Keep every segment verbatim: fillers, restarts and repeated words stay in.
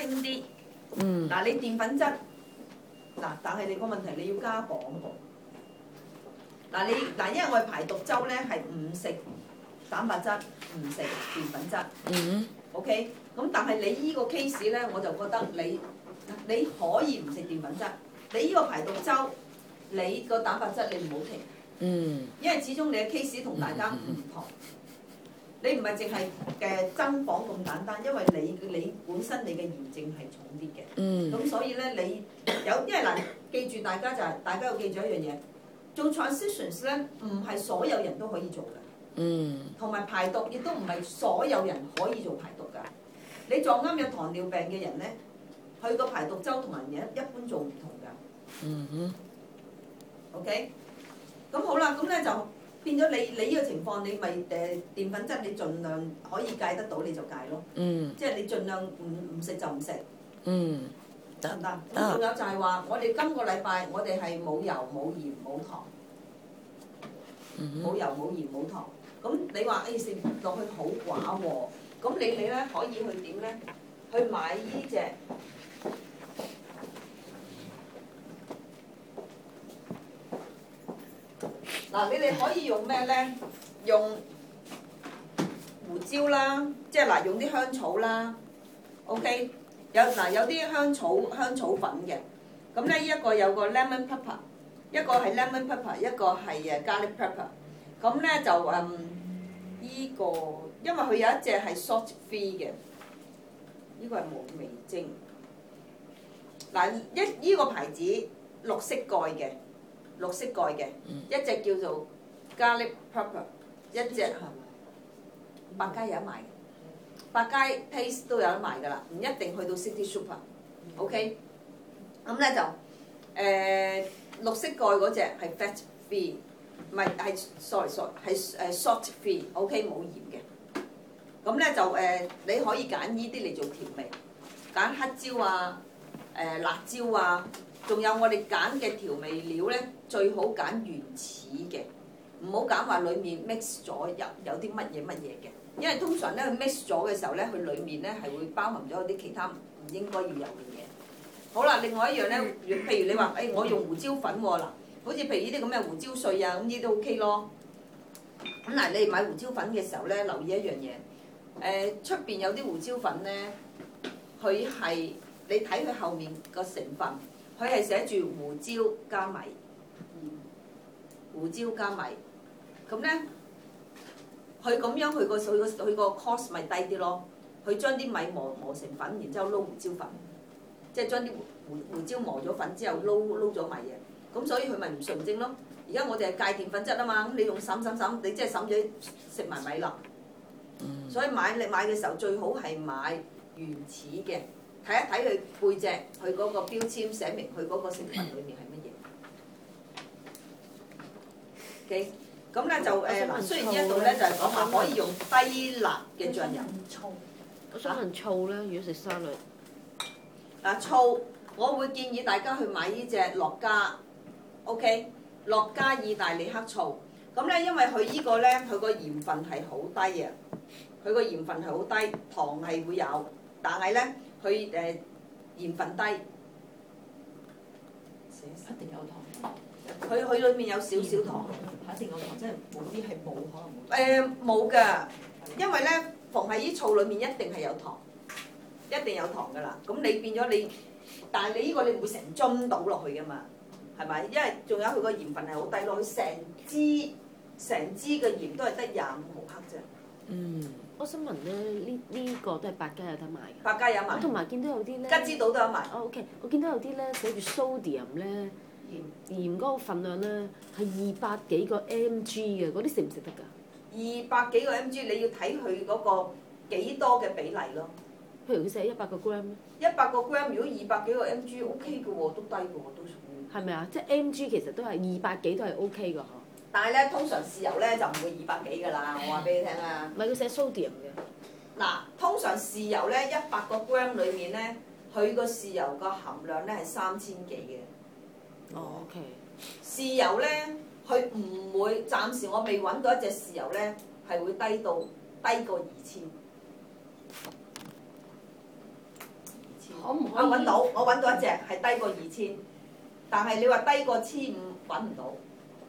輕啲。 嗯。 嗱，你澱粉質，嗱，但係你個問題你要加磅。嗱你嗱，因為我哋排毒週咧係唔食蛋白質，唔食澱粉質。 嗯。 OK， 咁但係你依個 case 咧，我就覺得你你可以唔食澱粉質，你依個排毒週，你個蛋白質你唔好停。 嗯。 因為始終你嘅 case 同大家唔同，你唔係淨係嘅增磅咁簡單，因為你你本身你嘅炎症係重啲嘅。 嗯。 咁所以咧，你有因為嗱，記住大家就係、是、大家要記住一樣嘢，做 transitions 咧唔係所有人都可以做嘅。 嗯。同埋排毒亦都唔係所有人可以做排毒㗎。你撞啱有糖尿病嘅人咧，佢個排毒週同人一一般做唔同㗎。 嗯哼。 OK， 咁好啦，咁咧就變咗你你呢個情況，你咪誒澱粉質你盡量可以戒得到你就戒咯。 嗯。 即係你盡量唔唔食就唔食。 嗯。 得唔得？咁仲有就係話，我哋今個禮拜我哋係冇油冇鹽冇糖。冇油冇鹽冇糖。咁你話誒食落去好寡喎，咁你你咧可以去點咧？去買呢隻嗱，你哋可以用咩咧？用胡椒啦，即係嗱，用啲香草啦。OK， 有嗱有啲香草香草粉嘅，咁咧一個有個 lemon pepper， 一個係 lemon pepper， 一個係誒 garlic pepper。咁咧就嗯依、這個，因為佢有一隻係 salt free 嘅，呢、這個係無味精。嗱一依個牌子綠色蓋嘅，綠色蓋嘅，嗯、一隻叫做 garlic pepper， 一隻係百佳有得賣嘅，百佳 taste 都有得賣㗎啦，唔一定去到 City Super。OK， 咁咧就誒、呃、綠色蓋嗰隻係 fat free。唔係係 sorry sorry 係誒 salt free，OK 冇鹽嘅。咁咧就誒、呃、你可以揀依啲嚟做調味，揀黑椒啊、誒、呃、辣椒啊，仲有我哋揀嘅調味料咧，最好揀原始嘅，唔好揀話裡面 mix 咗有有啲乜嘢乜嘢嘅，因為通常咧佢 mix 咗嘅時候咧，佢裡面咧係會包含咗啲其他唔應該要有嘅嘢。好啦，另外一樣咧，譬如你話誒、哎、我用胡椒粉喎嗱。好似譬如呢啲咁嘅胡椒碎啊，咁呢啲都 OK 咯。咁嗱，你買胡椒粉嘅時候咧，留意一樣嘢。誒，出邊有啲胡椒粉咧，佢係你睇佢後面個成分，佢係寫住胡椒加米，胡椒加米。咁咧，佢咁樣佢個佢個佢個 cost 咪低啲咯。佢將啲米磨磨成粉，然之後撈胡椒粉，即係將啲胡胡椒磨咗粉之後撈撈咗米嘅。咁所以佢咪唔純正咯。而家我哋係戒澱粉質啊嘛，咁你用審審審，你即係審咗食埋米啦。嗯、所以買你買嘅時候最好係買原始嘅，睇一睇佢背脊，佢嗰個標籤寫明佢嗰個成分裏面係乜嘢。OK， 咁咧就誒嗱，雖然呢一度咧就係講話可以用低辣嘅醬油。醋， 我想問醋咧，如果食沙律， 嗱醋，我會建議大家去買呢隻樂家。OK， 樂家意大利黑醋，咁咧因為佢依個咧佢個鹽分係好低啊，佢個鹽分係好低，糖係會有，但係咧佢誒鹽分低， 一定有糖。 佢佢裏面有少少糖， 一定有糖，即係冇啲係冇可能冇。 誒冇㗎，因為咧逢係依醋裏面一定係有糖，一定有糖㗎啦。咁你變咗你，但係你依個你唔會成樽倒落去㗎嘛。係咪？因為仲有佢個鹽分係好低咯，佢成支成支嘅鹽都係得廿五毫克啫。 嗯，我想問咧，呢呢、呢個都係百佳有得賣嘅。 百佳有賣。 我同埋見到有啲咧。 吉之島都有賣。 哦 OK，我見到有啲咧寫住 sodium 咧，鹽鹽嗰個份量咧係二百幾個 mg 嘅，嗰啲食唔食得㗎？ 二百幾個 mg 你要睇佢嗰個幾多嘅比例咯。 譬如佢寫一百個 gram 咧。 一百個 gram 如果二百幾個 mg OK 嘅喎，都低嘅喎，都。 係咪啊？即係 mg 其實都係二百幾都係 OK 㗎嗬。 但係咧，通常豉油咧就唔會二百幾㗎啦，我話俾你聽啊。 唔係佢寫 sodium 嘅。 嗱，通常豉油咧一百個 gram 裡面咧，佢個豉油個含量咧係三千幾嘅。 哦 OK。 豉油咧，佢唔會，暫時我未揾到一隻豉油咧係會低到低過二千。 可可唔可以？ 我揾到，我揾到一隻係低過二千，但係你話低過千五揾唔到。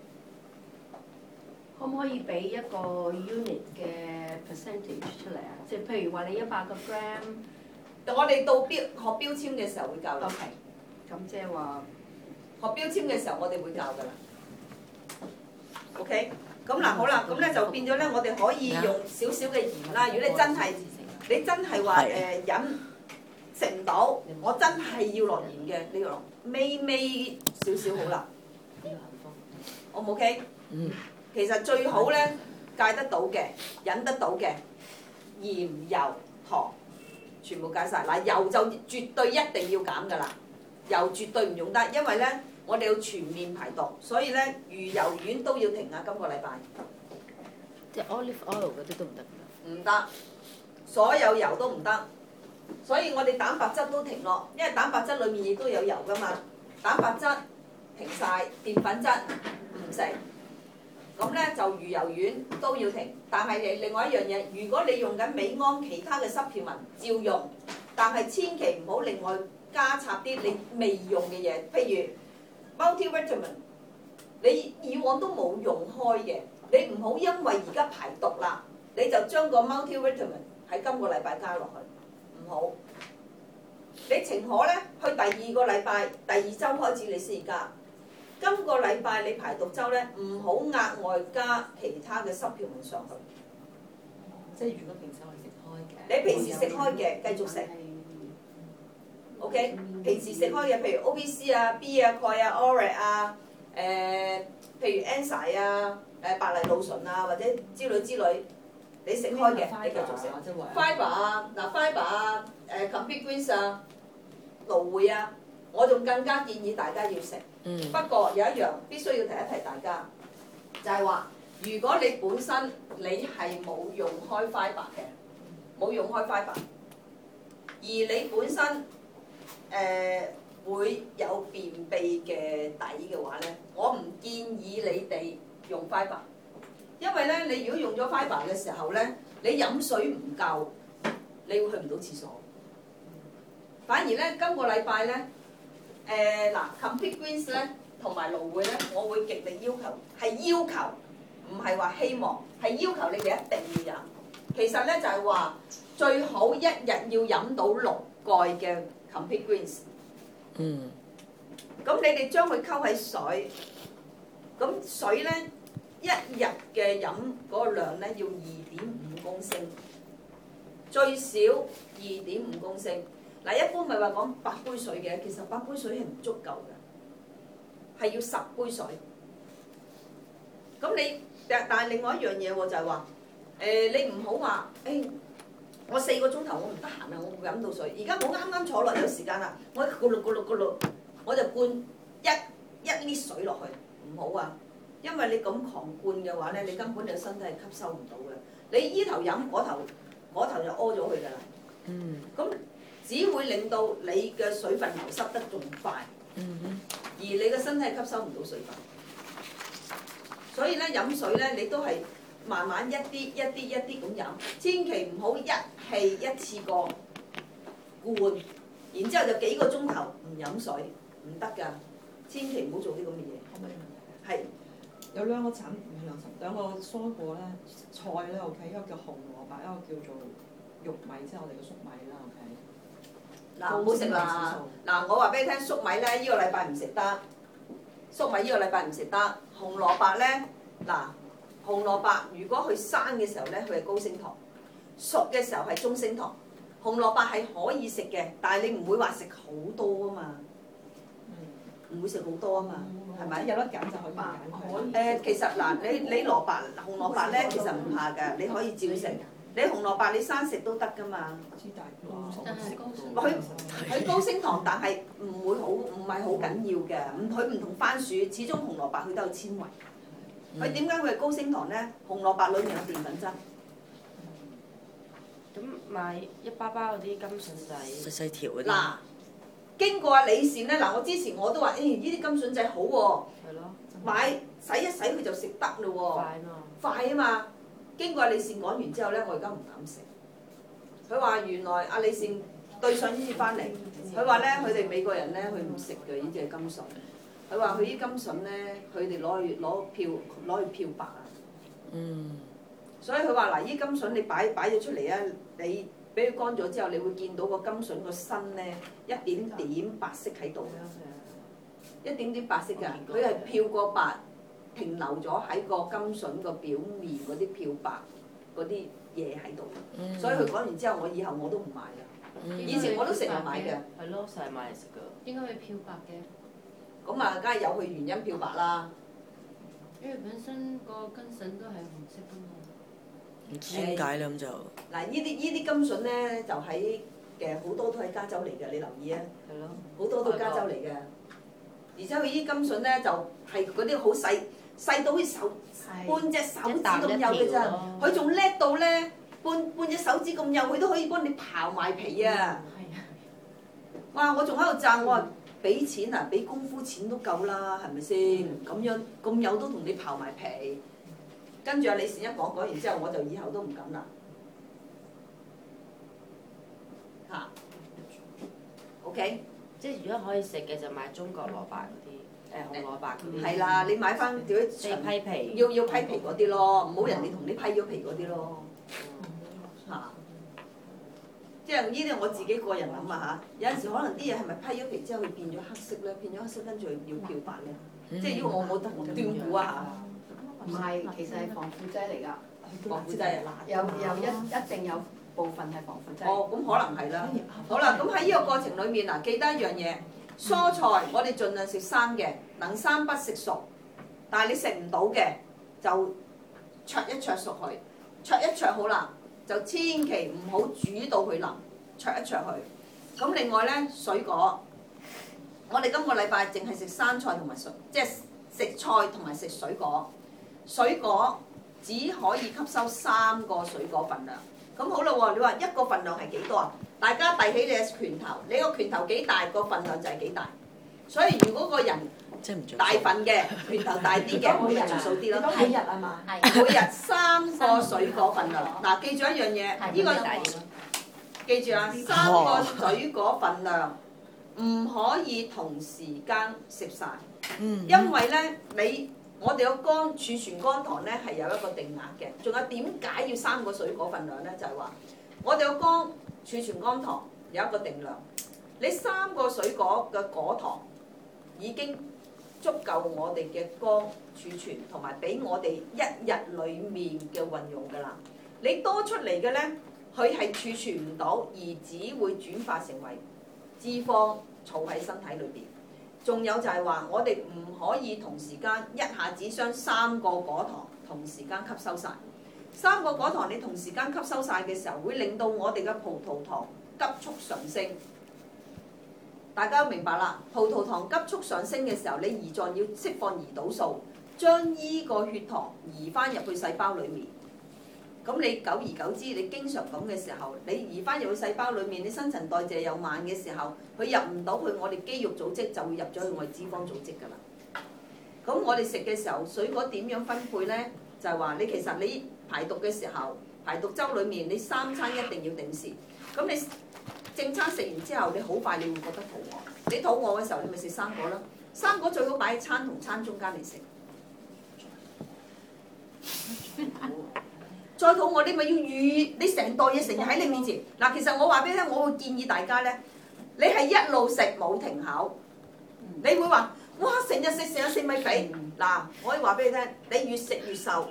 可唔可以俾一個 unit 嘅 percentage 出嚟啊？即係譬如話你一百個 gram， 我哋到標學標籤嘅時候會教你。 OK，咁即係話學標籤嘅時候我哋會教㗎啦。OK，咁嗱好啦，咁咧就變咗咧，我哋可以用少少嘅鹽啦。如果你真係你真係話誒忍食唔到，我真係要落鹽嘅，你要落微微少少好啦。O 唔 OK？ 嗯。 其實最好咧戒得到嘅、忍得到嘅鹽、油、糖，全部戒晒。嗱，油就絕對一定要減㗎啦，油絕對唔用得，因為咧我哋要全面排毒，所以咧魚油丸都要停啊！今個禮拜。 即係 olive oil 嗰啲都唔得㗎。 唔得，所有油都唔得，所以我哋蛋白質都停落，因為蛋白質裡面亦都有油㗎嘛。蛋白質停晒，澱粉質唔食。咁咧就魚油丸都要停，但係另另外一樣嘢，如果你用緊美安其他嘅濕片紋照用，但係千祈唔好另外加插啲你未用嘅嘢，譬如 multivitamin， 你以往都冇用開嘅，你唔好因為而家排毒啦，你就將個 multivitamin 喺今個禮拜加落去，唔好。你情可咧去第二個禮拜、第二週開始你先加。今個禮拜你排毒週咧，唔好額外加其他嘅濕片紋上去。 即係如果平時我哋食開嘅， 你平時食開嘅繼續食。OK，平時食開嘅，譬如 O P C 啊、B 啊、鈣啊、Uric 啊，誒、呃，譬如 Enzyme 啊、誒白藜蘆醇啊，或者之類之類，你食開嘅你繼續食。Fiber 啊，嗱 Fiber 啊，誒 Complete Greens 啊，蘆薈啊，我仲更加建議大家要食。 嗯、 不過有一樣必須要提一提大家，就係、是、話，如果你本身你係冇用開 fibre 嘅，冇用開 fibre，而你本身誒、呃、會有便秘嘅底嘅話咧，我唔建議你哋用 fibre，因為咧你如果用咗 fibre 嘅時候咧，你飲水唔夠，你會去唔到廁所。反而咧今個禮拜咧。誒嗱、呃、Complete Greens 咧同埋蘆薈咧，我會極力要求，係要求，唔係話希望，係要求你哋一定要飲。其實咧就係、是、話最好一日要飲到六蓋嘅 Complete Greens。 嗯。 咁你哋將佢溝喺水，咁水咧一日嘅飲嗰個量咧要二點五公升，最少二點五公升。嗱，一般咪話講八杯水嘅，其實八杯水係唔足夠嘅，係要十杯水。咁你但係另外一樣嘢喎，就係話誒，你唔好話誒，我四個鐘頭我唔得閒啊，我唔飲到水。而家我啱啱坐落有時間啦，我咕嚕咕嚕咕嚕，我就灌一一啲水落去，唔好啊，因為你咁狂灌嘅話咧，你根本你身體係吸收唔到嘅。你依頭飲嗰頭嗰頭就屙咗去㗎啦。 嗯。 咁只會令到你嘅水分流失得仲快， 嗯、 而你嘅身體吸收唔到水分，所以咧飲水咧你都係慢慢一啲一啲一啲咁飲，千祈唔好一氣一次過灌，然之後就幾個鐘頭唔飲水，唔得㗎，千祈唔好做啲咁嘅嘢。 可唔可以問題？ 係有兩個產唔係兩產，兩個蔬果咧菜咧 OK，一個叫紅蘿蔔，一個叫做玉米，即係我哋嘅粟米啦 OK。 嗱，唔好食啦！嗱，我話俾你聽，粟米咧呢、呢個禮拜唔食得，粟米呢個禮拜唔食得。紅蘿蔔咧，嗱，紅蘿蔔如果佢生嘅時候咧，佢係高升糖；熟嘅時候係中升糖。紅蘿蔔係可以食嘅，但係你唔會話食好多啊嘛，唔、嗯、會食好多啊嘛，係咪、嗯？ 有得揀就可以揀佢。 誒、呃，其實嗱，你你蘿蔔紅蘿蔔咧，其實唔怕㗎，你可以照食。你紅蘿蔔你生食都得㗎嘛，佢佢高升糖，但係唔會好唔係好緊要嘅，唔佢唔同番薯，始終紅蘿蔔佢都有纖維。佢點解會係高升糖咧？紅蘿蔔裡面有澱粉質。 咁買一包包嗰啲甘筍仔， 細細條嗰啲。嗱， 經過阿李善咧，嗱我之前我都話，誒呢啲甘筍仔好喎， 係咯， 買洗一洗佢就食得嘞喎， 快嘛， 快啊嘛。經過阿李善講完之後咧，我而家唔敢食。佢話原來阿李善對上呢次翻嚟， 佢話咧，佢哋美國人咧，佢唔食嘅呢隻甘筍。佢話佢啲甘筍咧，佢哋攞去攞漂攞去漂白啊。 嗯。 所以佢話嗱，依甘筍你擺擺咗出嚟啊，你俾佢乾咗之後，你會見到個甘筍個身咧一點點白色喺度，一點點白色㗎。佢係漂過白，停留咗喺個甘筍個表面嗰啲漂白嗰啲嘢喺度。 嗯、 所以佢講完之後，我以後我都唔買啦。 嗯、 以前我都成日買嘅。 係咯，成日買嚟食㗎。 應該係漂白嘅。 咁啊，梗係有佢原因漂白啦。 因為本身個根筍都係紅色㗎嘛。 唔知點解啦咁就。 嗱，呢啲呢啲甘筍咧，就喺嘅好多都係加州嚟嘅，你留意啊。 係咯。 好多都加州嚟嘅，而且佢啲甘筍咧就係嗰啲好細細到好似手半隻手指咁幼嘅咋，佢仲叻到咧半半隻手指咁幼，佢都可以幫你刨埋皮啊！ 係啊。 哇！我仲喺度讚我話。俾錢啊！俾功夫錢都夠啦，係咪先？咁樣咁有都同你刨埋皮，跟住阿李善一講講完之後，我就以後都唔敢啦。嚇、啊、，OK。 即係如果可以食嘅就買中國蘿蔔嗰啲，誒紅蘿蔔嗰啲。 係啦，你買翻屌即係批皮。 要要批皮嗰啲咯，唔好人哋同你批咗皮嗰啲咯。嚇、啊！即係呢啲我自己個人諗啊嚇，有陣時可能啲嘢係咪批咗皮之後佢變咗黑色咧？變咗黑色跟住要漂白咧？嗯、即係如果我冇得斷估啊嚇。 唔係，其實係防腐劑嚟㗎。 防腐劑啊！ 有有一一定有部分係防腐劑。 哦，咁可能係啦。好啦，咁喺呢個過程裡面嗱，記得一樣嘢，蔬菜我哋盡量食生嘅，能生不食熟。但係你食唔到嘅就灼一灼熟佢，灼一灼好啦。就千祈唔好煮到佢腍，灼一灼佢。咁另外咧，水果，我哋今個禮拜淨係食生菜同埋水，即係食菜同埋食水果。水果只可以吸收三個水果份量。咁好啦喎，你話一個份量係幾多啊？大家遞起你嘅拳頭，你個拳頭幾大，個份量就係幾大。所以如果個人大份嘅，拳頭大啲嘅，每日就數啲咯。 每日啊嘛， 每日三個水果份量。嗱，記住一樣嘢，呢個記住啊，三個水果份量唔可以同時間食晒。因為咧你我哋個肝儲存肝糖咧係有一個定額嘅。仲有點解要三個水果份量咧？就係話我哋個肝儲存肝糖有一個定量，你三個水果嘅果糖已經足夠我哋嘅肝儲存，同埋俾我哋一日裡面嘅運用㗎啦。你多出嚟嘅咧，佢係儲存唔到，而只會轉化成為脂肪儲喺身體裏邊。仲有就係話，我哋唔可以同時間一下子將三個果糖同時間吸收晒。三個果糖你同時間吸收晒嘅時候，會令到我哋嘅葡萄糖急速上升。大家都明白啦，葡萄糖急速上升嘅時候，你胰臟要釋放胰島素，將依個血糖移翻入去細胞裡面。咁你久而久之，你經常咁嘅時候，你移翻入去細胞裡面，你新陳代謝又慢嘅時候，佢入唔到去我哋肌肉組織，就會入咗去我哋脂肪組織㗎啦。咁我哋食嘅時候，水果點樣分配咧？就係話你其實你排毒嘅時候，排毒周裡面你三餐一定要定時。咁你正餐食完之後，你好快你會覺得肚餓。你肚餓嘅時候，你咪食生果啦。生果最好擺喺餐同餐中間嚟食。再肚餓，你咪要預，你成袋嘢成日喺你面前。嗱，其實我話俾你聽，我會建議大家咧，你係一路食冇停口。你會話，哇！成日食成日食咪肥。嗱，我可以話俾你聽，你越食越瘦，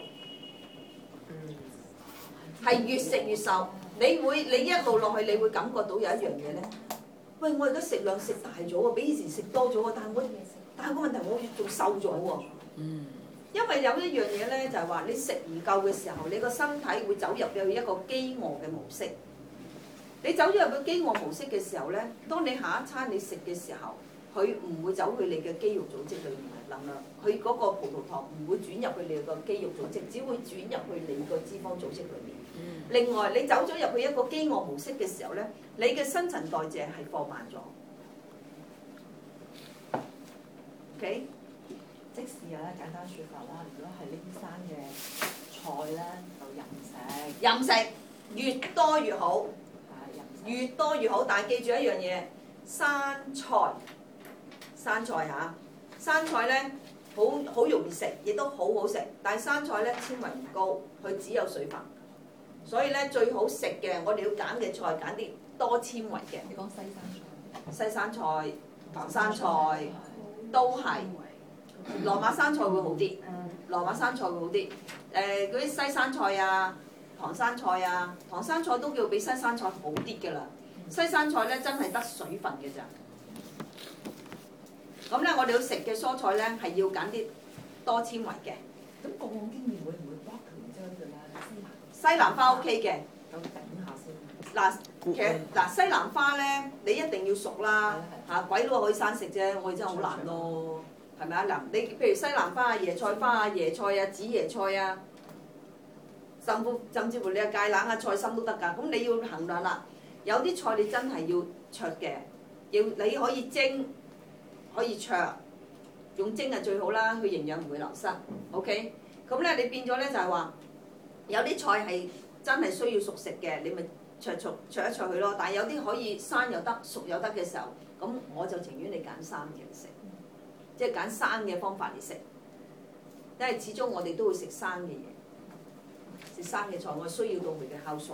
係越食越瘦。你會你一路落去，你會感覺到有一樣嘢咧。喂，我而家食量食大咗喎，比以前食多咗喎，但係我但係個問題，我仲瘦咗喎。嗯。因為有一樣嘢咧，就係話你食唔夠嘅時候，你個身體會走入去一個飢餓嘅模式。你走咗入去飢餓模式嘅時候咧，當你下一餐你食嘅時候，佢唔會走去你嘅肌肉組織裏面嘅能量，佢嗰個葡萄糖唔會轉入去你個肌肉組織，只會轉入去你個脂肪組織裏面。嗯、另外，你走咗入去一個飢餓模式嘅時候咧，你嘅新陳代謝係放慢咗。OK？ 即使有咧簡單説法啦，如果係呢啲生嘅菜咧，就任食。 任食越多越好， 係任食越多越好。但係記住一樣嘢， 生菜，生菜嚇，生菜咧好好容易食，亦都好好食，但係生菜咧纖維唔高，佢只有水分，所以咧最好食嘅我哋要揀嘅菜揀啲多纖維嘅。 你講西生菜。 西生菜、唐生菜都係，羅馬生菜會好啲，羅馬生菜會好啲。誒嗰啲西生菜啊、唐生菜啊，唐生菜都叫比西生菜好啲㗎啦。西生菜咧真係得水分嘅咋。咁咧我哋要食嘅蔬菜咧係要揀啲多纖維嘅。 咁過往經驗會唔會 broccoli 之類嘅咧？ 西蘭花 OK 嘅。 有頂下先。 嗱，其實嗱西蘭花咧，你一定要熟啦，嚇鬼佬可以生食啫，我哋真係好難咯，係咪啊？嗱，你譬如西蘭花啊、椰菜花啊、椰菜啊、紫椰菜啊，甚至甚至乎你嘅芥蘭啊、菜心都得㗎。咁你要衡量啦，有啲菜你真係要灼嘅，要你可以蒸，可以灼，用蒸係最好啦，佢營養唔會流失。OK，咁咧你變咗咧就係話，有啲菜係真係需要熟食嘅，你咪。灼灼灼一灼佢咯，但係有啲可以生又得，熟又得嘅時候，咁我就情願你揀生嘅嚟食，即係揀生嘅方法嚟食，因為始終我哋都會食生嘅嘢，食生嘅菜我需要到佢嘅烤熟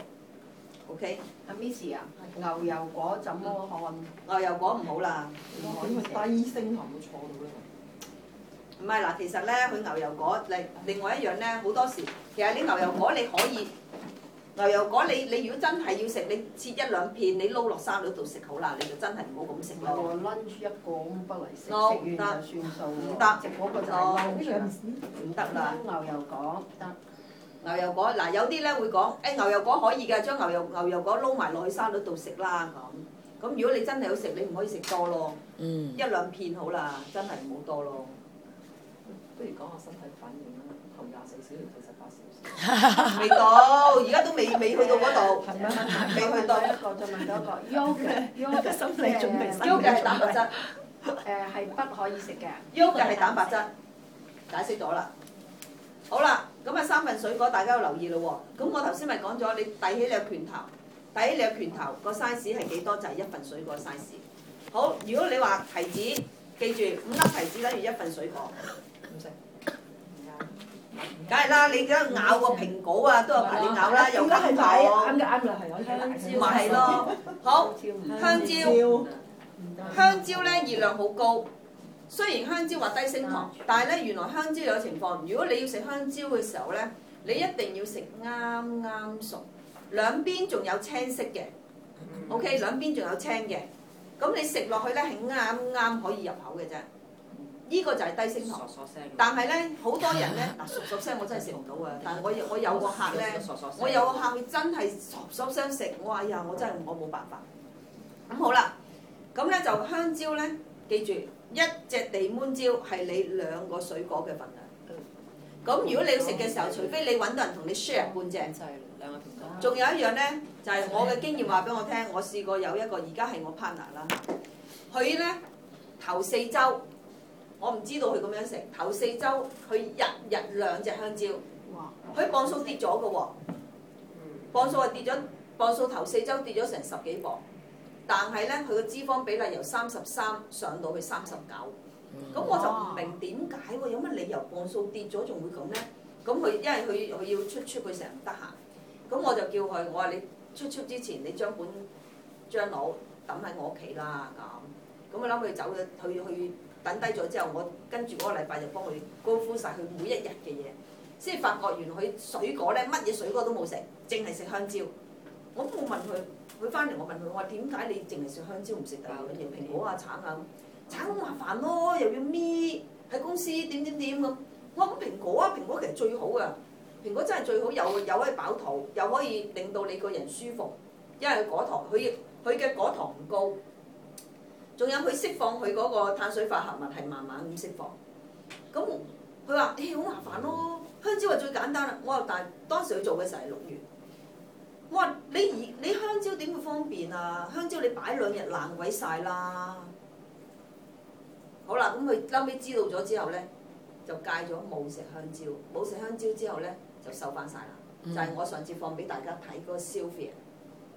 ，OK？ 阿 Miss 啊，牛油果怎麼看？ 牛油果唔好啦， 點會低升糖會錯到咧？ 唔係嗱，其實咧佢牛油果另另外一樣咧，好多時其實你牛油果你可以。牛油果你你如果真係要食，你切一兩片，你撈落沙律度食好啦，你就真係唔好咁食咯。 我 lunch 一個咁不嚟食，食 no， 完就算數。 唔得， 食嗰個就係 lunch 啦。 唔得啦。 牛油果得。 牛油果嗱有啲咧會講，誒、欸、牛油果可以㗎，將牛油牛油果撈埋落去沙律度食啦咁。咁如果你真係要食，你唔可以食多咯。 嗯。 一兩片好啦，真係唔好多咯。 不如講下身體反應啦，頭廿四小時到十八小時。 未到，而家都未未去到嗰度，未去到。 一個就問咗一個 yogurt yogurt 心理準備心理 yogurt 係蛋白質， 誒係不可以食嘅。 yogurt 係蛋白質，解釋咗啦。好啦，咁啊三份水果大家要留意咯喎。咁我頭先咪講咗，你遞起你嘅拳頭，遞起你嘅拳頭個 size 係幾多就係一份水果 size。好，如果你話提子，記住五粒提子等於一份水果。 唔食。 梗係啦，你而家咬個蘋果啊，都有排你咬啦，又加糖。 啱嘅啱嘅係我唔係咯，好香蕉，香蕉咧熱量好高。雖然香蕉話低升糖，但係咧原來香蕉有情況。如果你要食香蕉嘅時候咧，你一定要食啱啱熟，兩邊仲有青色嘅 ，OK， 兩邊仲有青嘅。咁你食落去咧係啱啱可以入口嘅啫。呢個就係低升糖，但係咧好多人咧嗱，嗦嗦聲我真係食唔到啊！但係我我有個客咧，我有個客佢真係嗦嗦聲食，我話哎呀，我真係我冇辦法。咁好啦，咁咧就香蕉咧，記住一隻地捫蕉係你兩個水果嘅份量。咁如果你要食嘅時候，除非你揾到人同你 share 半隻， 就係兩個蘋果。 仲有一樣咧，就係我嘅經驗話俾我聽，我試過有一個而家係我 partner 啦，佢咧頭四週。我唔知道佢咁樣食，頭四週佢日日兩隻香蕉，佢磅數跌咗嘅喎，磅數係跌咗，磅數頭四週跌咗成十幾磅，但係咧佢個脂肪比例由三十三上到去三十九，咁我就唔明點解喎，有乜理由磅數跌咗仲會咁咧？咁佢因為佢佢要出出佢成日唔得閒，咁我就叫佢，我話你出出之前你將本張腦抌喺我屋企啦咁，咁我諗佢走咗去去。等低咗之後，我跟住嗰個禮拜就幫佢高呼晒佢每一日嘅嘢，先發覺原來佢水果咧乜嘢水果都冇食，淨係食香蕉。我都冇問佢，佢翻嚟我問佢，我話點解你淨係食香蕉唔食第二樣嘢？蘋果啊、橙啊，橙好麻煩咯，又要搣喺公司點點點咁。我話咁蘋果啊，蘋果其實最好噶，蘋果真係最好，又又可以飽肚，又可以令到你個人舒服，因為佢果糖，佢佢嘅果糖唔高。仲有佢釋放佢嗰個碳水化合物係慢慢咁釋放，咁佢話誒好麻煩咯，香蕉係最簡單啦。我話但係當時佢做嘅時候係六月，我話你而你香蕉點會方便啊？香蕉你擺兩日爛鬼晒啦。好啦，咁佢後尾知道咗之後咧，就戒咗冇食香蕉，冇食香蕉之後咧就瘦翻晒啦。嗯、就係我上次放俾大家睇嗰個 Sylvia，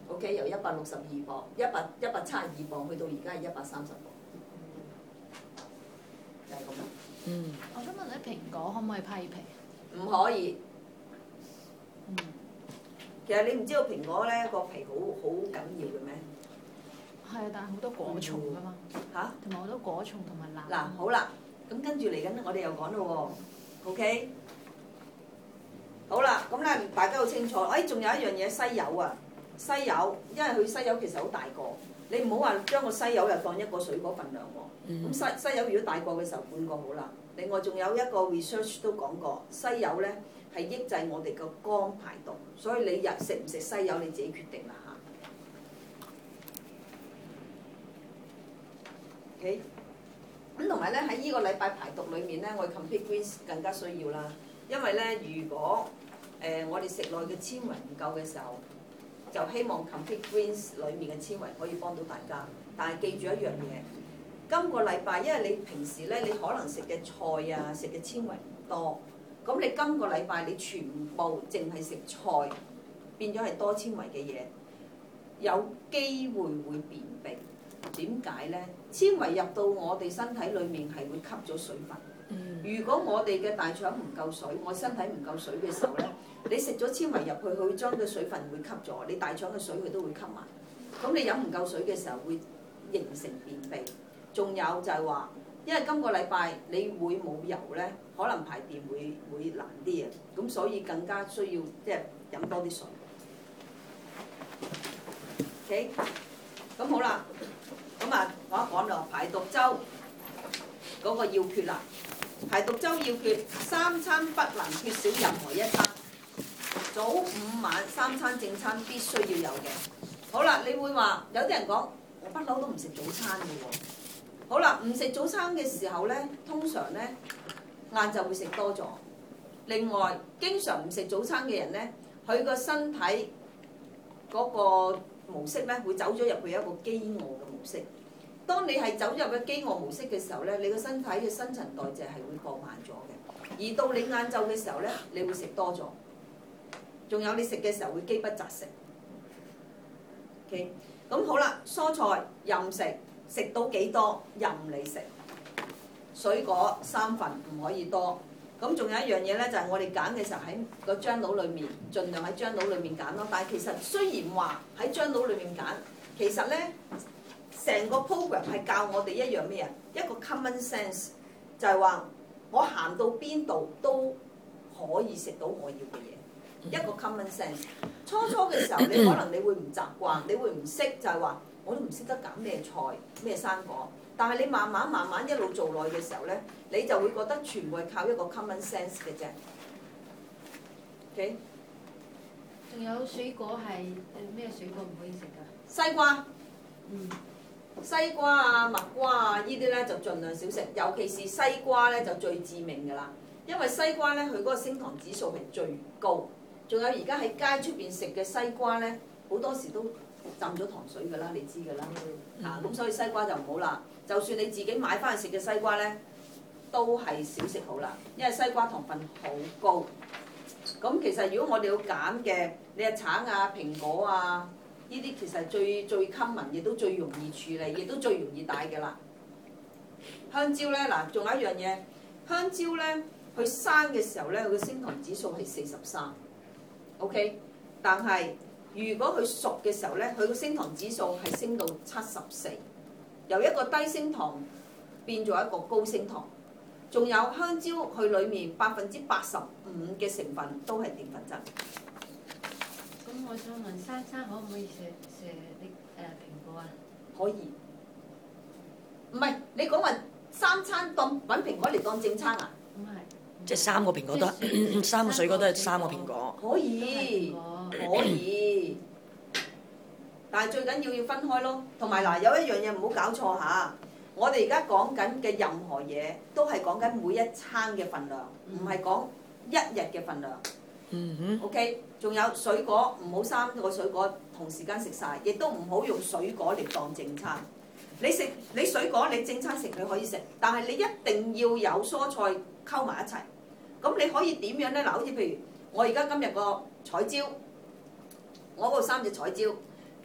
OK， 由一百六十二磅、一百一百七十二磅去到而家係一百三十磅，就係咁啦。 嗯。 我想問咧，蘋果可唔可以批皮？ 唔可以。 嗯。 其實你唔知道蘋果咧個皮好好緊要嘅咩？ 係啊，但係好多果蟲㗎嘛。 嚇？ 同埋好多果蟲同埋蠟。 嗱，好啦，咁跟住嚟緊，我哋又講咯喎 ，OK？好啦，咁咧大家好清楚，誒仲有一樣嘢西柚啊，西柚，因為佢西柚其實好大個，你唔好話將個西柚又當一個水果份量喎。咁西西柚如果大個嘅時候半個好啦。另外仲有一個 research 都講過，西柚咧係抑制我哋個肝排毒，所以你日食唔食西柚你自己決定啦嚇。OK，咁同埋咧喺呢個禮拜排毒裏面咧，我哋 Complete Greens 更加需要啦，因為咧如果誒、呃、我哋食內嘅纖維唔夠嘅時候，就希望 Complete Greens 裡面嘅纖維可以幫到大家。但係記住一樣嘢，今個禮拜因為你平時咧你可能食嘅菜啊食嘅纖維唔多，咁你今個禮拜你全部淨係食菜，變咗係多纖維嘅嘢，有機會會便秘。點解咧？纖維入到我哋身體裡面係會吸咗水分。如果我哋嘅大腸唔夠水，我身體唔夠水嘅時候咧，你食咗纖維入去，佢會將個水分會吸咗，你大腸嘅水佢都會吸埋。咁你飲唔夠水嘅時候會形成便秘。仲有就係話，因為今個禮拜你會冇油咧，可能排便會會難啲啊。咁所以更加需要即係飲多啲水。OK，咁好啦。咁啊，講一講咯，排毒週嗰個要訣啦。排毒週要訣，三餐不能缺少任何一餐，早午晚三餐正餐必須要有嘅。好啦，你會話有啲人講，我不嬲都唔食早餐嘅喎。好啦，唔食早餐嘅時候咧，通常咧晏晝會食多咗。另外，經常唔食早餐嘅人咧，佢個身體嗰個模式咧會走咗入去一個飢餓嘅模式。當你係走入去飢餓模式嘅時候咧，你個身體嘅新陳代謝係會放慢咗嘅。而到你晏晝嘅時候咧，你會食多咗。仲有你食嘅時候會飢不擇食。OK，咁好啦，蔬菜任食，食到幾多任你食。水果三份唔可以多。咁仲有一樣嘢咧，就係我哋揀嘅時候喺個張腦裡面，盡量喺張腦裡面揀咯。但係其實雖然話喺張腦裡面揀，其實咧成個 program 係教我哋一樣咩啊？一個 common sense 就係話我行到邊度都可以食到我要嘅嘢，一個 common sense。初初嘅時候你可能你會唔習慣，你會唔識就係話我都唔識得揀咩菜咩生果。但係你慢慢慢慢一路做耐嘅時候咧，你就會覺得全部係靠一個 common sense 嘅啫。OK。 仲有水果係誒咩水果唔可以食㗎？ 西瓜。 嗯。 西瓜啊、蜜瓜啊，呢啲咧就盡量少食，尤其是西瓜咧就最致命㗎啦。因為西瓜咧，佢嗰個升糖指數係最高。仲有而家喺街出邊食嘅西瓜咧，好多時都浸咗糖水㗎啦，你知㗎啦。嗯、啊，咁所以西瓜就唔好啦。就算你自己買翻去食嘅西瓜咧，都係少食好啦，因為西瓜糖分好高。咁其實如果我哋要揀嘅，你係橙啊、蘋果啊，呢啲其實最最 common，亦都最容易處理，亦都最容易帶嘅啦。香蕉咧，嗱，仲有一樣嘢，香蕉咧，佢生嘅時候咧，佢嘅升糖指數係四十三，OK，但係如果佢熟嘅時候咧，佢嘅升糖指數係升到七十四。由一個低升糖變做一個高升糖，仲有香蕉佢裡面百分之八十五嘅成分都係澱粉質。 咁我想問，三餐可唔可以食食啲誒蘋果啊？ 可以。唔係你講話三餐當揾蘋果嚟當正餐啊？ 唔係。 即係三個蘋果都，三個水果都係三個蘋果。 可以，可以。但係最緊要要分開咯，同埋嗱有一樣嘢唔好搞錯嚇，我哋而家講緊嘅任何嘢都係講緊每一餐嘅份量，唔係講一日嘅份量。 嗯哼。 OK， 仲有水果唔好三個水果同時間食晒，亦都唔好用水果嚟當正餐。你食你水果你正餐食你可以食，但係你一定要有蔬菜溝埋一齊。咁你可以點樣咧？嗱，好似譬如我而家今日個彩椒，我嗰三隻彩椒。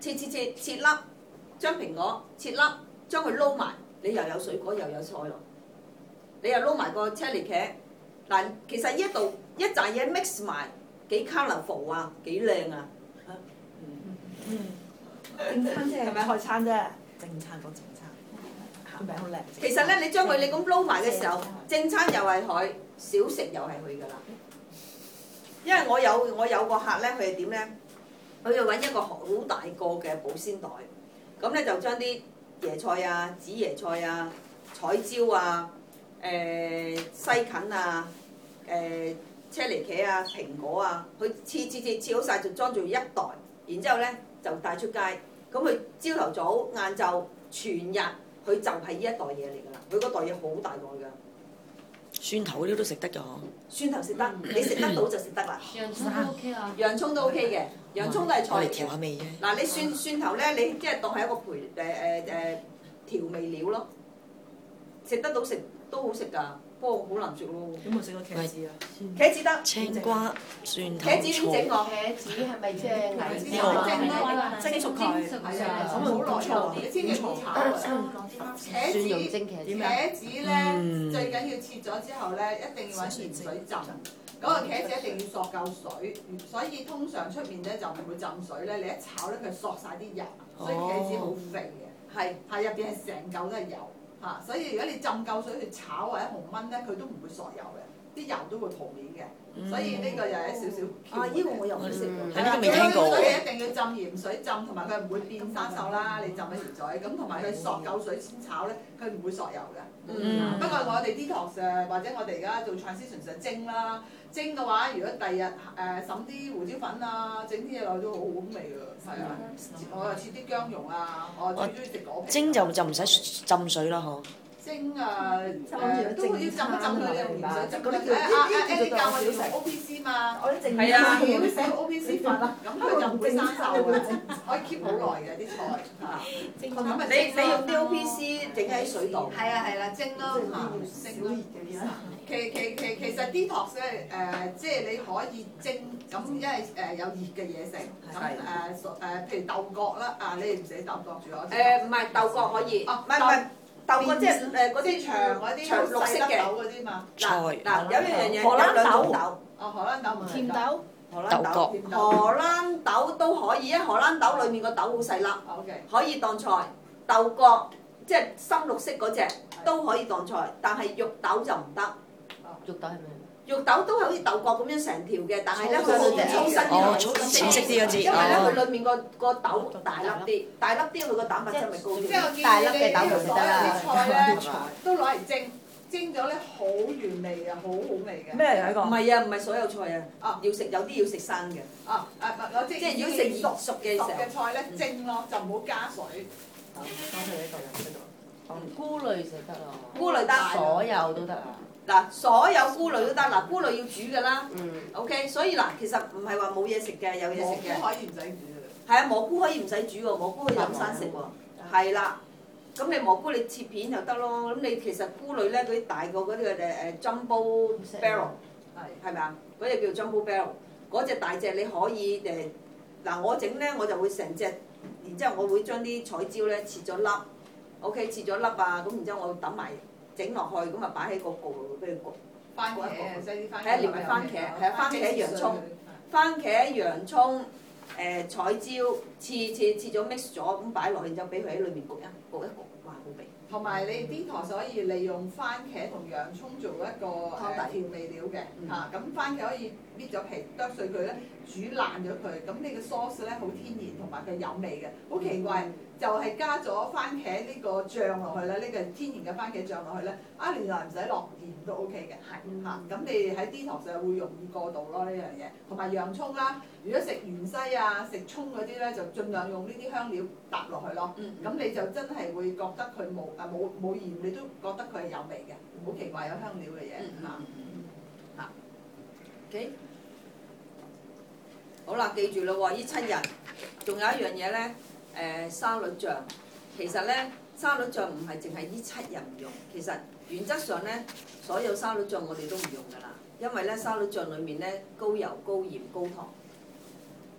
切切切切粒，將蘋果切粒，將佢撈埋，你又有水果又有菜咯。你又撈埋個車厘茄，嗱，其實呢一度一紮嘢 mix 埋，幾 colourful 啊，幾靚啊！ 嗯，正餐啫，係咪開餐啫？正餐講正餐，個名好靚。 其實咧，你將佢你咁撈埋嘅時候，正餐又係佢，小食又係佢㗎啦。因為我有我有個客咧，佢係點咧？佢就揾一個好大個嘅保鮮袋，咁咧就將啲椰菜啊、紫椰菜啊、彩椒啊、誒、呃、西芹啊、誒、呃、車厘茄啊、蘋果啊，佢切切切切好晒，就裝住一袋，然之後咧就帶出街。咁佢朝頭早、晏晝、全日，佢就係呢一袋嘢嚟㗎啦。佢嗰袋嘢好大袋㗎。 蒜頭嗰啲都食得㗎嗬。 蒜頭食得，你食得到就食得啦。 洋葱都 OK 啊。 洋葱都 OK 嘅，洋葱都係菜嚟我哋調下嘅。 味啫。 嗱，你蒜蒜頭咧，你即係當係一個陪誒誒誒調味料咯，食得到食都好食㗎，不過好難食咯。 有冇食過茄子啊？ 茄子得， 青瓜、蒜頭、 茄子點整醋。 我？ 茄子係咪即係危呢之個蒸蒸蒸熟佢， 係啊， 咁咁好耐啲， 有千祈唔好炒啊！ 蒜蓉蒸茄子。 茄子咧嗯最緊要切咗之後咧，一定要揾鹽水浸。嗰個茄子一定要索夠水，所以通常出面咧就唔會浸水咧。你一炒咧，佢索晒啲油，所以茄子好肥嘅。係係入邊係成嚿都係油嚇，所以如果你浸夠水去炒或者紅燜咧，佢都唔會索油嘅，啲油都會浮面嘅。所以呢個又係一少少。啊！呢個我又唔識喎。 係呢個未聽過所以一定要浸鹽水浸，同埋佢唔會變生鏽啦。你浸咗鹽水，咁同埋佢索夠水先炒咧，佢唔會索油嘅。 嗯不過我哋 detox 誒，或者我哋而家做 transition 就蒸啦。蒸嘅話，如果第日誒揼啲胡椒粉啊，整啲嘢落去都好好味㗎。係啊，我又切啲薑蓉啊，我最中意食果皮。 蒸就就唔使浸水啦嗬。 蒸啊誒都要浸一浸佢嘅鹽水浸佢。 嗰啲叫誒啊呢啲 Andy 教我哋用 O P C 嘛。我啲淨係啊，要寫 O P C 粉啊，咁佢就唔會生鏽嘅，可以 keep 好耐嘅啲菜嚇。咁啊，你你用啲 O P C 整喺水度。係啊係啦，蒸咯嚇，蒸咯。其其其其實 detox 咧誒，即係你可以蒸，咁因為誒有熱嘅嘢食，咁誒誒譬如豆角啦，啊你哋唔使豆角住我。誒唔係豆角可以，唔係唔係豆角即係誒嗰啲長嗰啲長綠色嘅豆嗰啲嘛。嗱嗱有一樣嘢有兩種豆，哦荷蘭豆唔係甜豆。 荷蘭豆，荷蘭豆都可以，因為荷蘭豆裡面個豆好細粒，可以當菜。豆角即係深綠色嗰隻都可以當菜，但係肉豆就唔得。 肉豆係咩？ 肉豆都係好似豆角咁樣成條嘅，但係咧佢好粗身哦， 啲， 粗淺色啲嗰支。 因為咧佢哦。 裡面個個豆大粒啲，大粒啲佢個蛋白質咪高啲。即係我建大粒議你嘅豆就食得啦啲菜咧都攞嚟蒸，蒸咗咧好原味嘅，好好味嘅。 咩嚟㗎呢個？ 唔係啊，唔係所有菜啊，啊要食有啲要食生嘅。啊誒唔我即係如果食熟熟嘅熟嘅菜咧蒸咯，就唔好加水。 講佢呢個人呢度。 菇類食得啊？ 菇類得， 所有都得啊？ 嗱，所有菇類都得，嗱菇類要煮㗎啦。 嗯。 OK，所以嗱，其實唔係話冇嘢食嘅，有嘢食嘅。 可以唔使煮㗎。 係啊，蘑菇可以唔使煮喎，蘑菇可以飲生食喎。係啦，咁你蘑菇你切片就得咯。咁你其實菇類咧，嗰啲大個嗰啲嘅誒誒 jumbo barrel 係係咪啊？嗰隻叫 jumbo barrel，嗰隻大隻你可以誒嗱，我整咧我就會成隻，然之後我會將啲彩椒咧切咗粒 ，OK 切咗粒啊，咁然之後我揼埋整落去，咁啊擺喺個焗爐俾佢焗。 番茄啊，西啲番茄。 係啊，連埋番茄，係啊，番茄、洋葱、番茄、洋葱。誒彩椒切切切咗 mix 咗，咁擺落去，然之後俾佢喺裏面焗一焗一焗，哇好味！ 同埋你啲台可以利用番茄同洋葱做一個誒調味料嘅嚇，咁番茄可以搣咗皮剁碎佢咧，煮爛咗佢，咁你嘅 sauce 咧好天然同埋佢有味嘅，好奇怪就係加咗番茄呢個醬落去咧，呢個天然嘅番茄醬落去咧，啊原來唔使落鹽都 OK 嘅，係嚇，咁你喺啲台就會容易過度咯呢樣嘢，同埋洋葱啦。如果食芫茜啊、食葱嗰啲咧，就盡量用呢啲香料搭落去咯。咁、嗯、你就真係會覺得佢冇啊冇冇鹽，你都覺得佢係有味嘅，好奇怪有香料嘅嘢嚇嚇。 OK，好啦，記住啦喎，呢七日仲有一樣嘢咧，誒、呃、沙律醬，其實咧沙律醬唔係淨係呢七日唔用，其實原則上咧所有沙律醬我哋都唔用㗎啦，因為咧沙律醬裡面咧高油、高鹽、高糖。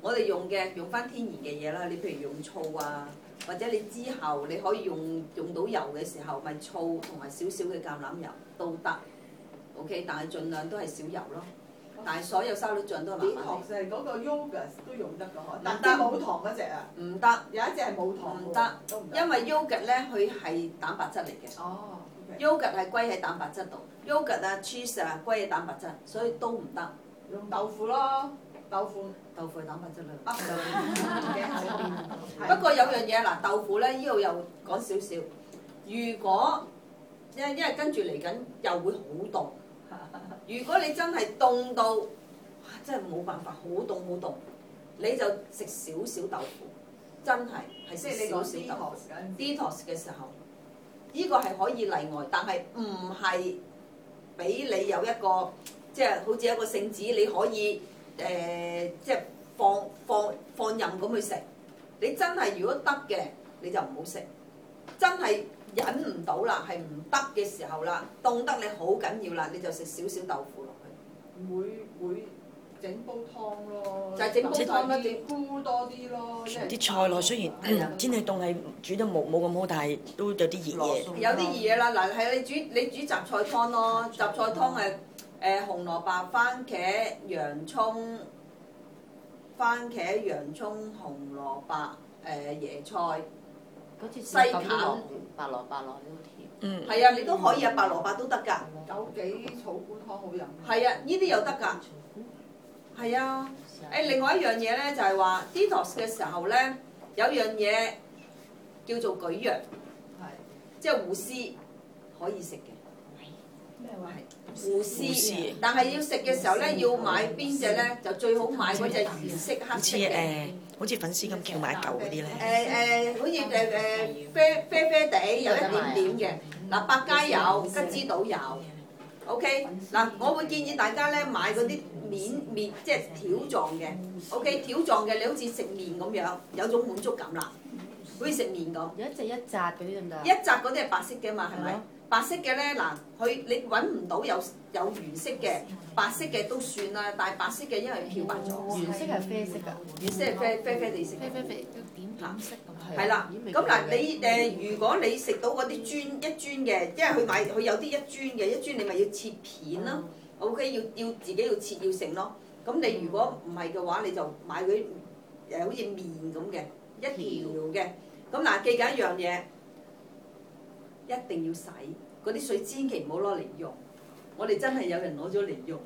我哋用嘅用翻天然嘅嘢啦，你譬如用醋啊，或者你之後你可以用用到油嘅時候，咪醋同埋少少嘅橄欖油都得。OK， 但係盡量都係少油咯。但係所有沙律醬都係麻麻地。 Detox係嗰個 yogurt 都用得㗎嗬， 唔但得係冇糖嗰只啊， 唔得， 有一隻係冇糖唔得， 都唔得。 因為 yogurt 咧佢係蛋白質嚟嘅。 哦 yogurt 係歸喺蛋白質度 ，yogurt 啊 cheese 啊歸喺蛋白質，所以都唔得。 用豆腐咯，豆腐。 豆腐係蛋白質啦。 啊， 不過有樣嘢嗱，豆腐咧呢度又講少少。如果因因為跟住嚟緊又會好凍，如果你真係凍到，真係冇辦法，好凍好凍，你就食少少豆腐，真係係即係食你講少少豆腐。 detox detox 嘅時候，呢、這個係可以例外，但係唔係俾你有一個即係好似一個聖旨，你可以。誒、呃，即係放放放任咁去食。你真係如果得嘅，你就唔好食。真係忍唔到啦，係唔得嘅時候啦，凍得你好緊要啦，你就食少少豆腐落去。 會會整煲湯咯， 就係整煲湯咯， 整菇多啲咯。 啲菜內雖然天氣凍係煮得冇冇咁好，但係都有啲熱嘢。 有啲熱嘢啦，嗱係你煮你煮雜菜湯咯，雜菜湯係。誒、呃、紅蘿蔔、番茄、洋葱、番茄、洋葱、紅蘿蔔、誒、呃、椰菜， 嗰次西芹、 白蘿蔔落都甜。 嗯。 係啊，你都可以啊，白蘿蔔都得㗎。 枸杞草菇湯好飲。 係啊，呢啲又得㗎。係啊。誒，另外一樣嘢咧就係話 detox 嘅時候咧，有樣嘢叫做舉藥， 係。 即係護絲可以食嘅。 咩話？ 護絲，但係要食嘅時候咧，要買邊隻咧？就最好買嗰隻原色黑色嘅。 誒，好似粉絲咁翹埋一嚿嗰啲咧。 誒誒，好似誒誒啡啡啡地，有一點點嘅。嗱，百佳有，吉之島有。OK，嗱，我會建議大家咧買嗰啲面面，即係條狀嘅。OK，條狀嘅你好似食麵咁樣，有種滿足感啦，好似食麵咁。 有一隻一紮嗰啲得唔得？ 一紮嗰啲係白色嘅嘛，係咪？白色嘅咧，嗱，佢你揾唔到有有原色嘅，白色嘅都算啦，但係白色嘅因為漂白咗。 原色係啡色㗎， 原色係啡啡啡地色。 啡啡啡點點色咁。 係啦，咁嗱你誒，如果你食到嗰啲磚一磚嘅，因為佢買佢有啲一磚嘅，一磚你咪要切片咯。OK，要要自己要切要食咯。咁你如果唔係嘅話，你就買嗰啲誒好似麵咁嘅一條嘅。咁嗱，記緊一樣嘢。一定要洗，嗰啲水千祈唔好攞嚟用。我哋真係有人攞咗嚟用。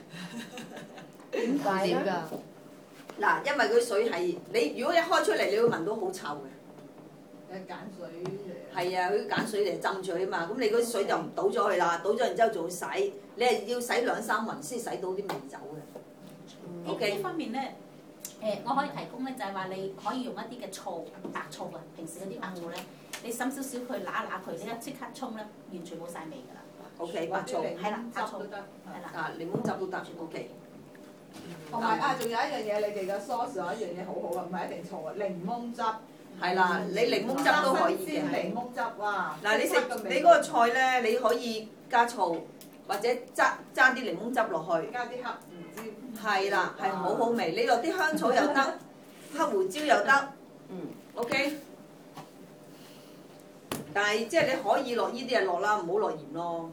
點解㗎？ 嗱，因為佢水係你如果一開出嚟，你會聞到好臭嘅。 誒鹼水嚟。 係啊，佢鹼水嚟浸住佢啊嘛，咁你嗰啲水就唔倒咗去啦，倒咗然之後仲要洗，你係要洗兩三勻先洗到啲味走嘅。 呢呢方面咧，誒我可以提供咧，就係話你可以用一啲嘅醋，白醋啊，平時嗰啲白醋咧。你滲少少佢揦一揦佢，你一即刻沖咧，完全冇晒味㗎啦。 O K， 白醋係啦，白醋都得， 係啦。 啊，檸檬汁都得。O K。 同埋啊，仲有一樣嘢，你哋嘅 sauce 有一樣嘢好好啊，唔係一定醋啊，檸檬汁。 係啦，你檸檬汁都可以嘅。 檸檬汁哇！ 嗱，你食你嗰個菜咧，你可以加醋，或者揸揸啲檸檬汁落去。 加啲黑胡椒。 係啦，係好好味。你落啲香草又得，黑胡椒又得。嗯。O K。但係即係你可以落呢啲就落啦，唔好落鹽咯。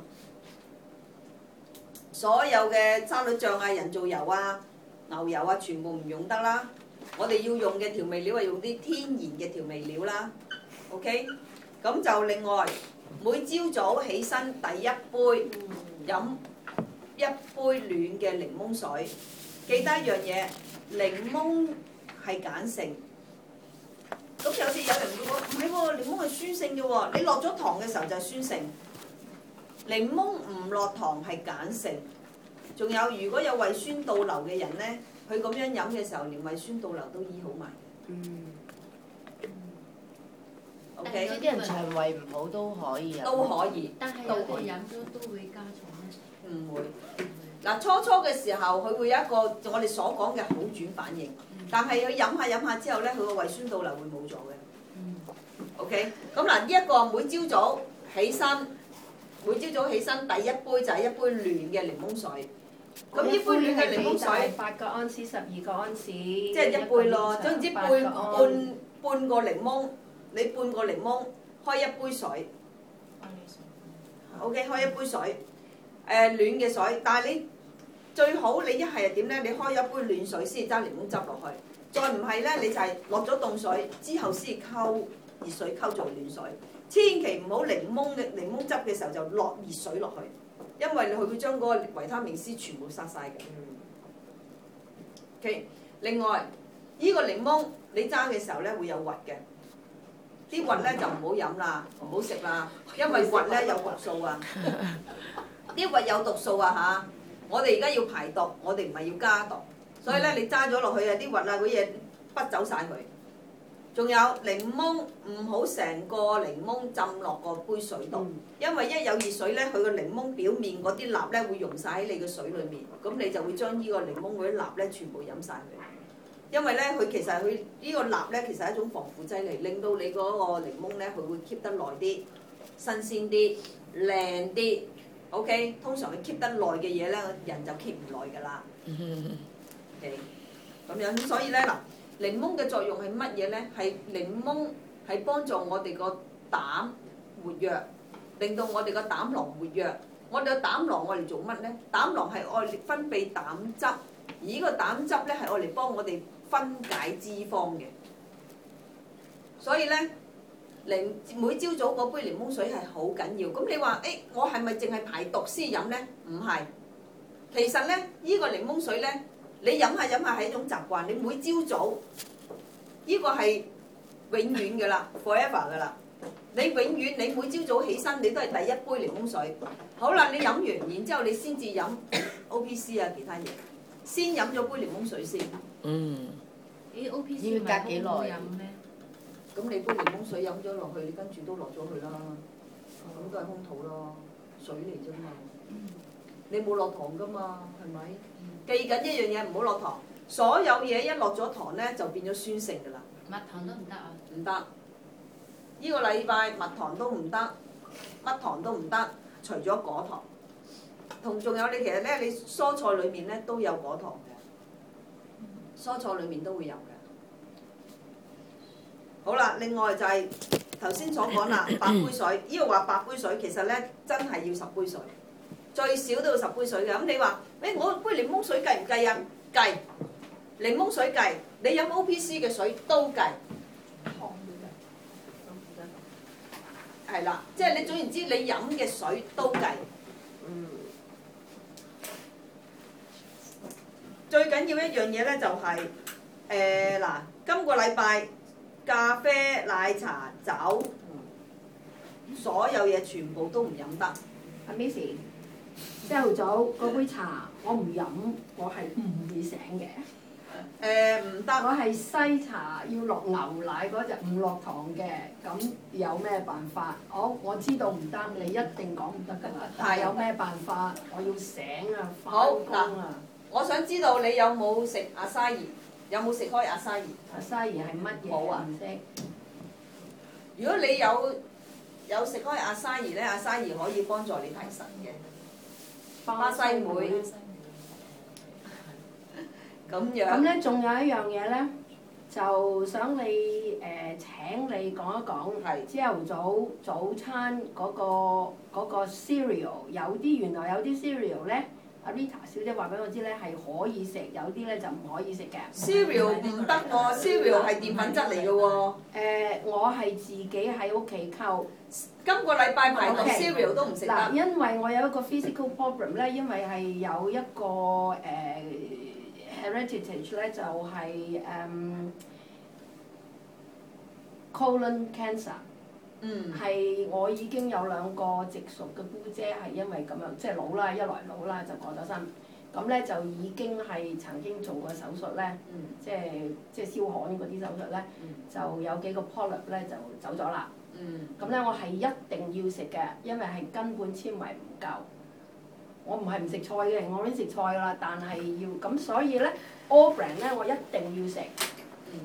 所有嘅沙律醬啊、人造油啊、牛油啊，全部唔用得啦。我哋要用嘅調味料係用啲天然嘅調味料啦。OK，咁就另外每朝早起身第一杯飲一杯暖嘅檸檬水。記得一樣嘢，檸檬係鹼性。咁有時有人會講唔係喎，檸檬係酸性嘅喎，你落咗糖嘅時候就係酸性。檸檬唔落糖係鹼性。仲有如果有胃酸倒流嘅人咧，佢咁樣飲嘅時候，連胃酸倒流都醫好埋。 嗯。 O K。 啲人腸胃唔好都可以啊。 都可以。 但係有啲飲咗都會加重咧。 唔會。嗱，初初嘅時候，佢會有一個我哋所講嘅好轉反應。但係佢飲下飲下之後咧，佢個胃酸倒流會冇咗嘅。OK，咁嗱，呢一個每朝早起身，每朝早起身第一杯就係一杯暖嘅檸檬水。 咁呢杯暖嘅檸檬水， 八個安士，十二個安士，即即係一杯咯。總之半半半個檸檬，你半個檸檬開一杯水。O.K. 開一杯水，誒、呃、暖嘅水，但係你最好你一係點咧？你開一杯暖水先揸檸檬汁落去，再唔係咧你就係落咗凍水之後先溝熱水溝做暖水，千祈唔好檸檬嘅檸檬汁嘅時候就落熱水落去，因為佢會將嗰個維他命 C 全部殺晒嘅。O.K. 另外呢、這個檸檬你揸嘅時候咧會有核嘅。啲核咧就唔好飲啦，唔好食啦，因為核咧有毒素啊！啲核有毒素啊嚇！我哋而家要排毒，我哋唔係要加毒，所以咧你揸咗落去啊，啲核啊嗰嘢筆走晒佢。仲有檸檬唔好成個檸檬浸落個杯水度，因為一有熱水咧，佢個檸檬表面嗰啲蠟咧會溶晒喺你嘅水裡面，咁你就會將呢個檸檬嗰啲蠟咧全部飲晒佢。因為咧，佢其實佢呢個蠟咧，其實係一種防腐劑嚟，令到你嗰個檸檬咧，佢會 keep 得耐啲、新鮮啲、靚啲。OK， 通常佢 keep 得耐嘅嘢咧，人就 keep 唔耐㗎啦。OK，咁樣所以咧嗱，檸檬嘅作用係乜嘢咧？係檸檬係幫助我哋個膽活躍，令到我哋個膽囊活躍。我哋個膽囊我哋做乜咧？膽囊係愛嚟分泌膽汁，而呢個膽汁咧係愛嚟幫我哋分解脂肪嘅，所以咧，檸每朝早嗰杯檸檬水係好緊要。咁你話誒，我係咪淨係排毒先飲咧？唔係，其實咧，呢個檸檬水咧，你飲下飲下係一種習慣。你每朝早，呢個係永遠㗎啦 ，forever 㗎啦。你永遠你每朝早起身，你都係第一杯檸檬水。好啦，你飲完，然之後你先至飲 O P C 啊，其他嘢，先飲咗杯檸檬水先。 嗯。 咦 O P C 要隔幾耐飲咩？ 咁你杯檸檬水飲咗落去，你跟住都落咗去啦，咁都係空肚咯，水嚟啫嘛。你冇落糖噶嘛，係咪？記緊一樣嘢，唔好落糖。所有嘢一落咗糖咧，就變咗酸性㗎啦。 蜜糖都唔得啊？ 唔得。呢個禮拜蜜糖都唔得，乜糖都唔得，除咗果糖。同仲有你其實咧，你蔬菜裡面咧都有果糖嘅，蔬菜裡面都會有嘅。好啦，另外就係頭先所講啦，八杯水。呢個話八杯水，其實咧真係要十杯水，最少都要十杯水嘅。咁你話誒，我杯檸檬水計唔計啊？計，檸檬水計，你飲 O P C 嘅水都計。係啦，即係你總言之，你飲嘅水都計。嗯。最緊要一樣嘢咧就係誒嗱，今個禮拜咖啡、奶茶、酒，所有嘢全部都唔飲得。 阿 Miss，朝頭早嗰杯茶我唔飲，我係唔會醒嘅。 誒唔得。 我係西茶，要落牛奶嗰隻唔落糖嘅，咁有咩辦法？我我知道唔得，你一定講唔得㗎啦。但係有咩辦法？我要醒啊，翻工啊！ 我想知道你有冇食阿沙兒？有冇食開阿沙兒？ 阿沙兒係乜嘢？ 冇啊！ 唔識。 如果你有有食開阿沙兒咧，阿沙兒可以幫助你提神嘅。巴西莓。咁樣。 咁咧，仲有一樣嘢咧，就想你誒、呃、請你講一講，朝頭早早餐嗰、嗰個嗰個 cereal， 有啲原來有啲 cereal 咧。阿 Rita 小姐話俾我知咧，係可以食，有啲咧就唔可以食嘅。 cereal 唔得喎 ，cereal 係澱粉質嚟嘅喎。 誒，我係自己喺屋企溝。 今個禮拜排毒 cereal 都唔食得。 嗱，因為我有一個 physical problem 咧，因為係有一個誒、呃、heritage 咧，就係、是、誒、um, colon cancer。嗯，係我已經有兩個直屬嘅姑姐係因為咁樣，即係老啦，一來老啦就過咗身，咁咧就已經係曾經做過手術咧、嗯，即係即係燒焊嗰啲手術咧、嗯，就有幾個 polyp 咧就走咗啦。嗯，咁咧我係一定要食嘅，因為係根本纖維唔夠。我唔係唔食菜嘅，我已經食菜㗎啦，但係要咁，所以咧 all bran 咧我一定要食。嗯。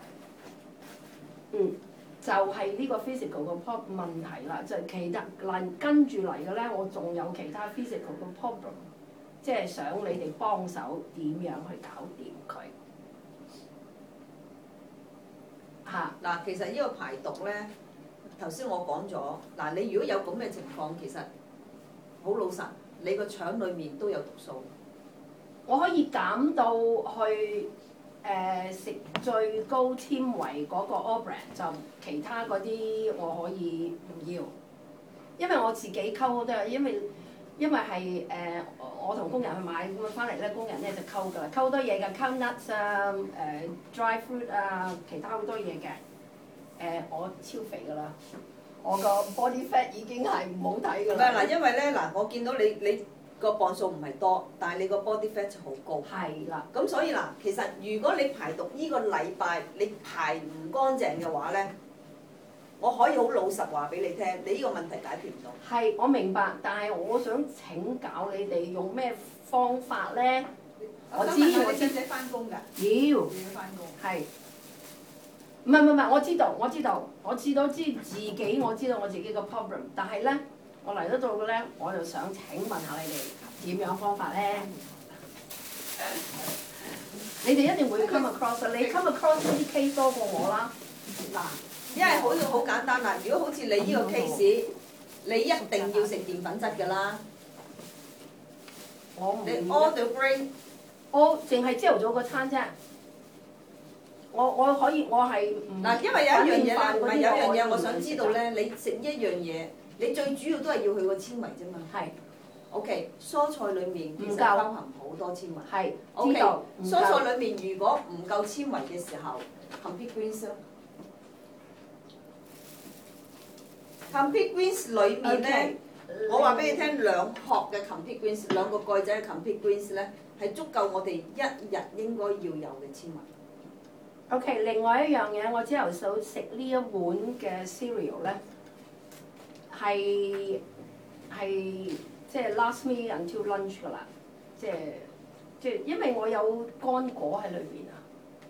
嗯。就係呢個 physical 嘅 problem 問題啦，就係、其他嚟跟住嚟嘅咧，我仲有其他 physical 嘅 problem， 即係想你哋幫手點樣去搞掂佢嚇。 嗱，其實呢個排毒咧，頭先我講咗，嗱，你如果有咁嘅情況，其實好老實，你個腸裡面都有毒素。 我可以減到去誒食、呃、最高纖維嗰個 All-Bran， 就其他嗰啲我可以唔要，因為我自己溝都係，因為因為係誒、呃、我同工人去買咁啊，翻嚟咧工人咧就溝㗎啦，溝好多嘢㗎，溝 nuts 啊，誒、呃、dry fruit 啊，其他好多嘢嘅。誒、呃、我超肥㗎啦，我個 body fat 已經係唔好睇㗎啦。 唔係嗱，因為咧嗱，我見到你你個磅數唔係多，但係你個 body fat 就好高。 係啦。 咁所以嗱，其實如果你排毒呢個禮拜你排唔乾淨嘅話咧，我可以好老實話俾你聽，你呢個問題解決唔到。 係，我明白，但係我想請教你哋用咩方法咧？我知我知。 使唔使翻工㗎？ 要。 要翻工。 係。唔係唔係唔係，我知道我知道，我知道知自己我知道我自己個 problem， 但係咧，我嚟得到嘅咧，我就想請問下你哋點樣方法咧？你哋一定會 come across， 你 come across 啲 case 多過我啦。嗱。 因為好好簡單啦，如果好似你呢個 case，你一定要食澱粉質㗎啦。 我唔。 你 all the grain， 我淨係朝頭早個餐啫。我我可以，我係唔。 嗱，因為有一樣嘢咧，唔係有一樣嘢，我想知道咧，你食一樣嘢，你最主要都係要佢個纖維啫嘛。 係。 O.K. 蔬菜裡面其實包含好多纖維。 係。 O.K. 知道。 蔬菜裡面如果唔夠纖維嘅時候 ，complete greens 咯。complete greens 裡面咧，我話俾你聽，兩殼嘅 complete greens， 兩個蓋仔嘅 complete greens 咧，係足夠我哋一日應該要有嘅纖維。 O.K. 另外一樣嘢，我朝頭早食呢一碗嘅 cereal 咧，係係即係 last me until lunch 㗎啦，即係即係因為我有乾果喺裏邊啊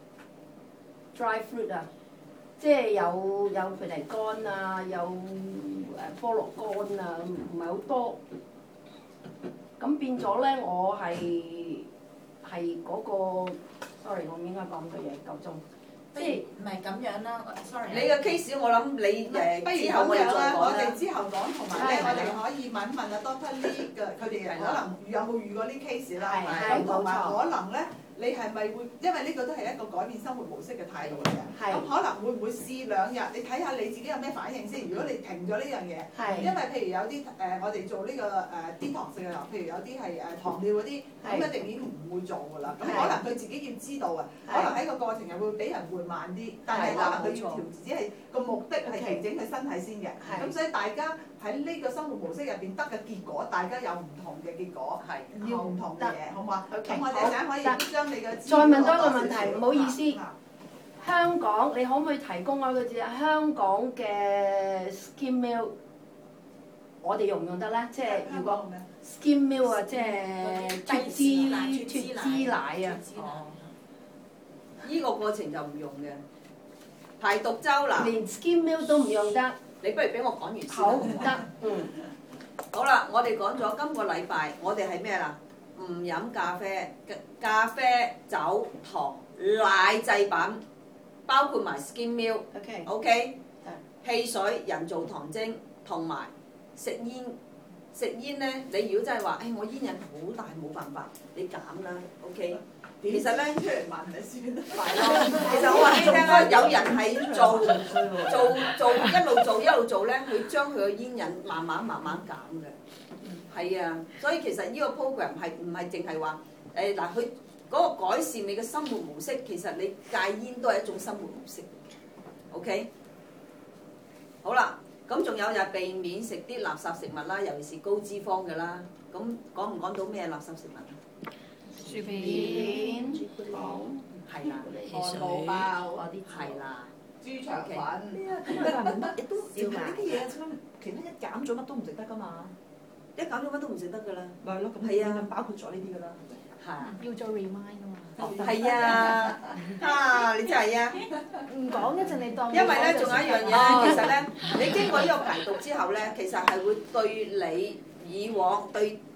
，dry fruit 啊。即係有有佢哋乾啊，有誒菠蘿乾啊，唔係好多。咁變咗咧，我係係嗰個 sorry， 我唔應該講咁多嘢，夠鐘。即係唔係咁樣啦 ，sorry。 你嘅 case 我諗你誒， 不如之後我哋再講啦。 我哋之後講，同埋咧，我哋可以問一問啊 Doctor Lee 嘅，佢哋可能有冇遇過呢 case 啦，係咪？咁同埋可能咧。你係咪會？因為呢個都係一個改變生活模式嘅態度嚟嘅。咁可能會唔會試兩日？你睇下你自己有咩反應先。如果你停咗呢樣嘢，因為譬如有啲誒、呃，我哋做呢、這個誒啲糖性嘅，譬如有啲係誒糖尿嗰啲，咁一定已經唔會做㗎啦。咁可能佢自己要知道啊，可能喺個過程又會俾人會慢啲，但係可能佢要調節，只係個目的係調整佢身體先嘅。咁所以大家喺呢個生活模式入邊得嘅結果，大家有唔同嘅結果，係要唔同嘅嘢，好嘛？咁我哋陣可以將你嘅再問多一個問題，唔好意思。香港，你可唔可以提供我個字啊？香港嘅 skim milk， 我哋用唔用得咧？即係如果 skim milk 啊，即係脱脂脱脂奶啊。 哦。依個過程就唔用嘅。排毒周嗱。 連 skim milk 都唔用得。 你不如俾我講完先。 好唔得。嗯。 好啦，我哋講咗今個禮拜，我哋係咩啦？唔飲咖啡，咖啡、酒、糖、奶製品，包括埋 skim milk，OK， OK， 汽水、人造糖精，同埋食煙。食煙咧，你如果真係話，誒、哎、我煙癮好大，冇辦法，你減啦 ，OK。其實咧， 出嚟問你先啦。 係咯，其實我話俾你聽啦，有人係做做做一路做一路做咧，佢將佢個煙癮慢慢慢慢減嘅。係啊，所以其實呢個 program 係唔係淨係話誒嗱，佢嗰個改善你嘅生活模式，其實你戒煙都係一種生活模式。OK， 好啦，咁仲有就係避免食啲垃圾食物啦，尤其是高脂肪嘅啦。咁講唔講到咩垃圾食物啊？ 薯片、 朱古力， 係啦， 漢堡包嗰啲係啦， 豬腸粉。 咩啊？咁咪話乜嘢都食埋呢啲嘢，其他一減咗乜都唔食得㗎嘛？ 一減咗乜都唔食得㗎啦。 咪係咯，咁係啊， 包括咗呢啲㗎啦。 係。 要做 remind 啊嘛。 係啊，啊你真係啊！ 唔講一陣你當。 因為咧，仲有一樣嘢咧，其實咧，你經過呢個排毒之後咧，其實係會對你以往對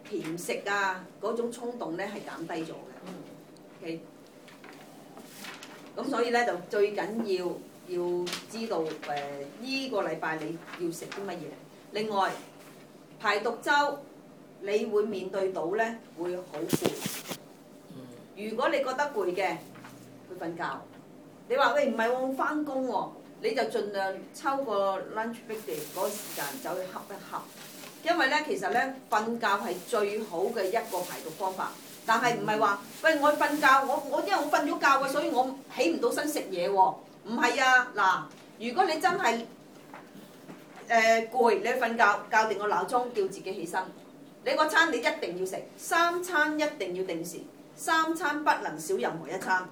甜食啊嗰種衝動咧係減低咗嘅。OK， 咁所以咧就最緊要要知道誒呢個禮拜你要食啲乜嘢。另外排毒週你會面對到咧會好攰。如果你覺得攰嘅，去瞓覺。你話喂唔係我翻工喎，你就盡量抽個 lunch break 嘅嗰個時間走去瞌一瞌。因為咧其實咧瞓覺係最好嘅一個排毒方法，但係唔係話喂我瞓覺我我因為我瞓咗覺嘅，所以我起唔到身食嘢喎。唔係啊，嗱，如果你真係誒攰，你去瞓覺，校定個鬧鐘叫自己起身。你個餐你一定要食，三餐一定要定時，三餐不能少任何一餐。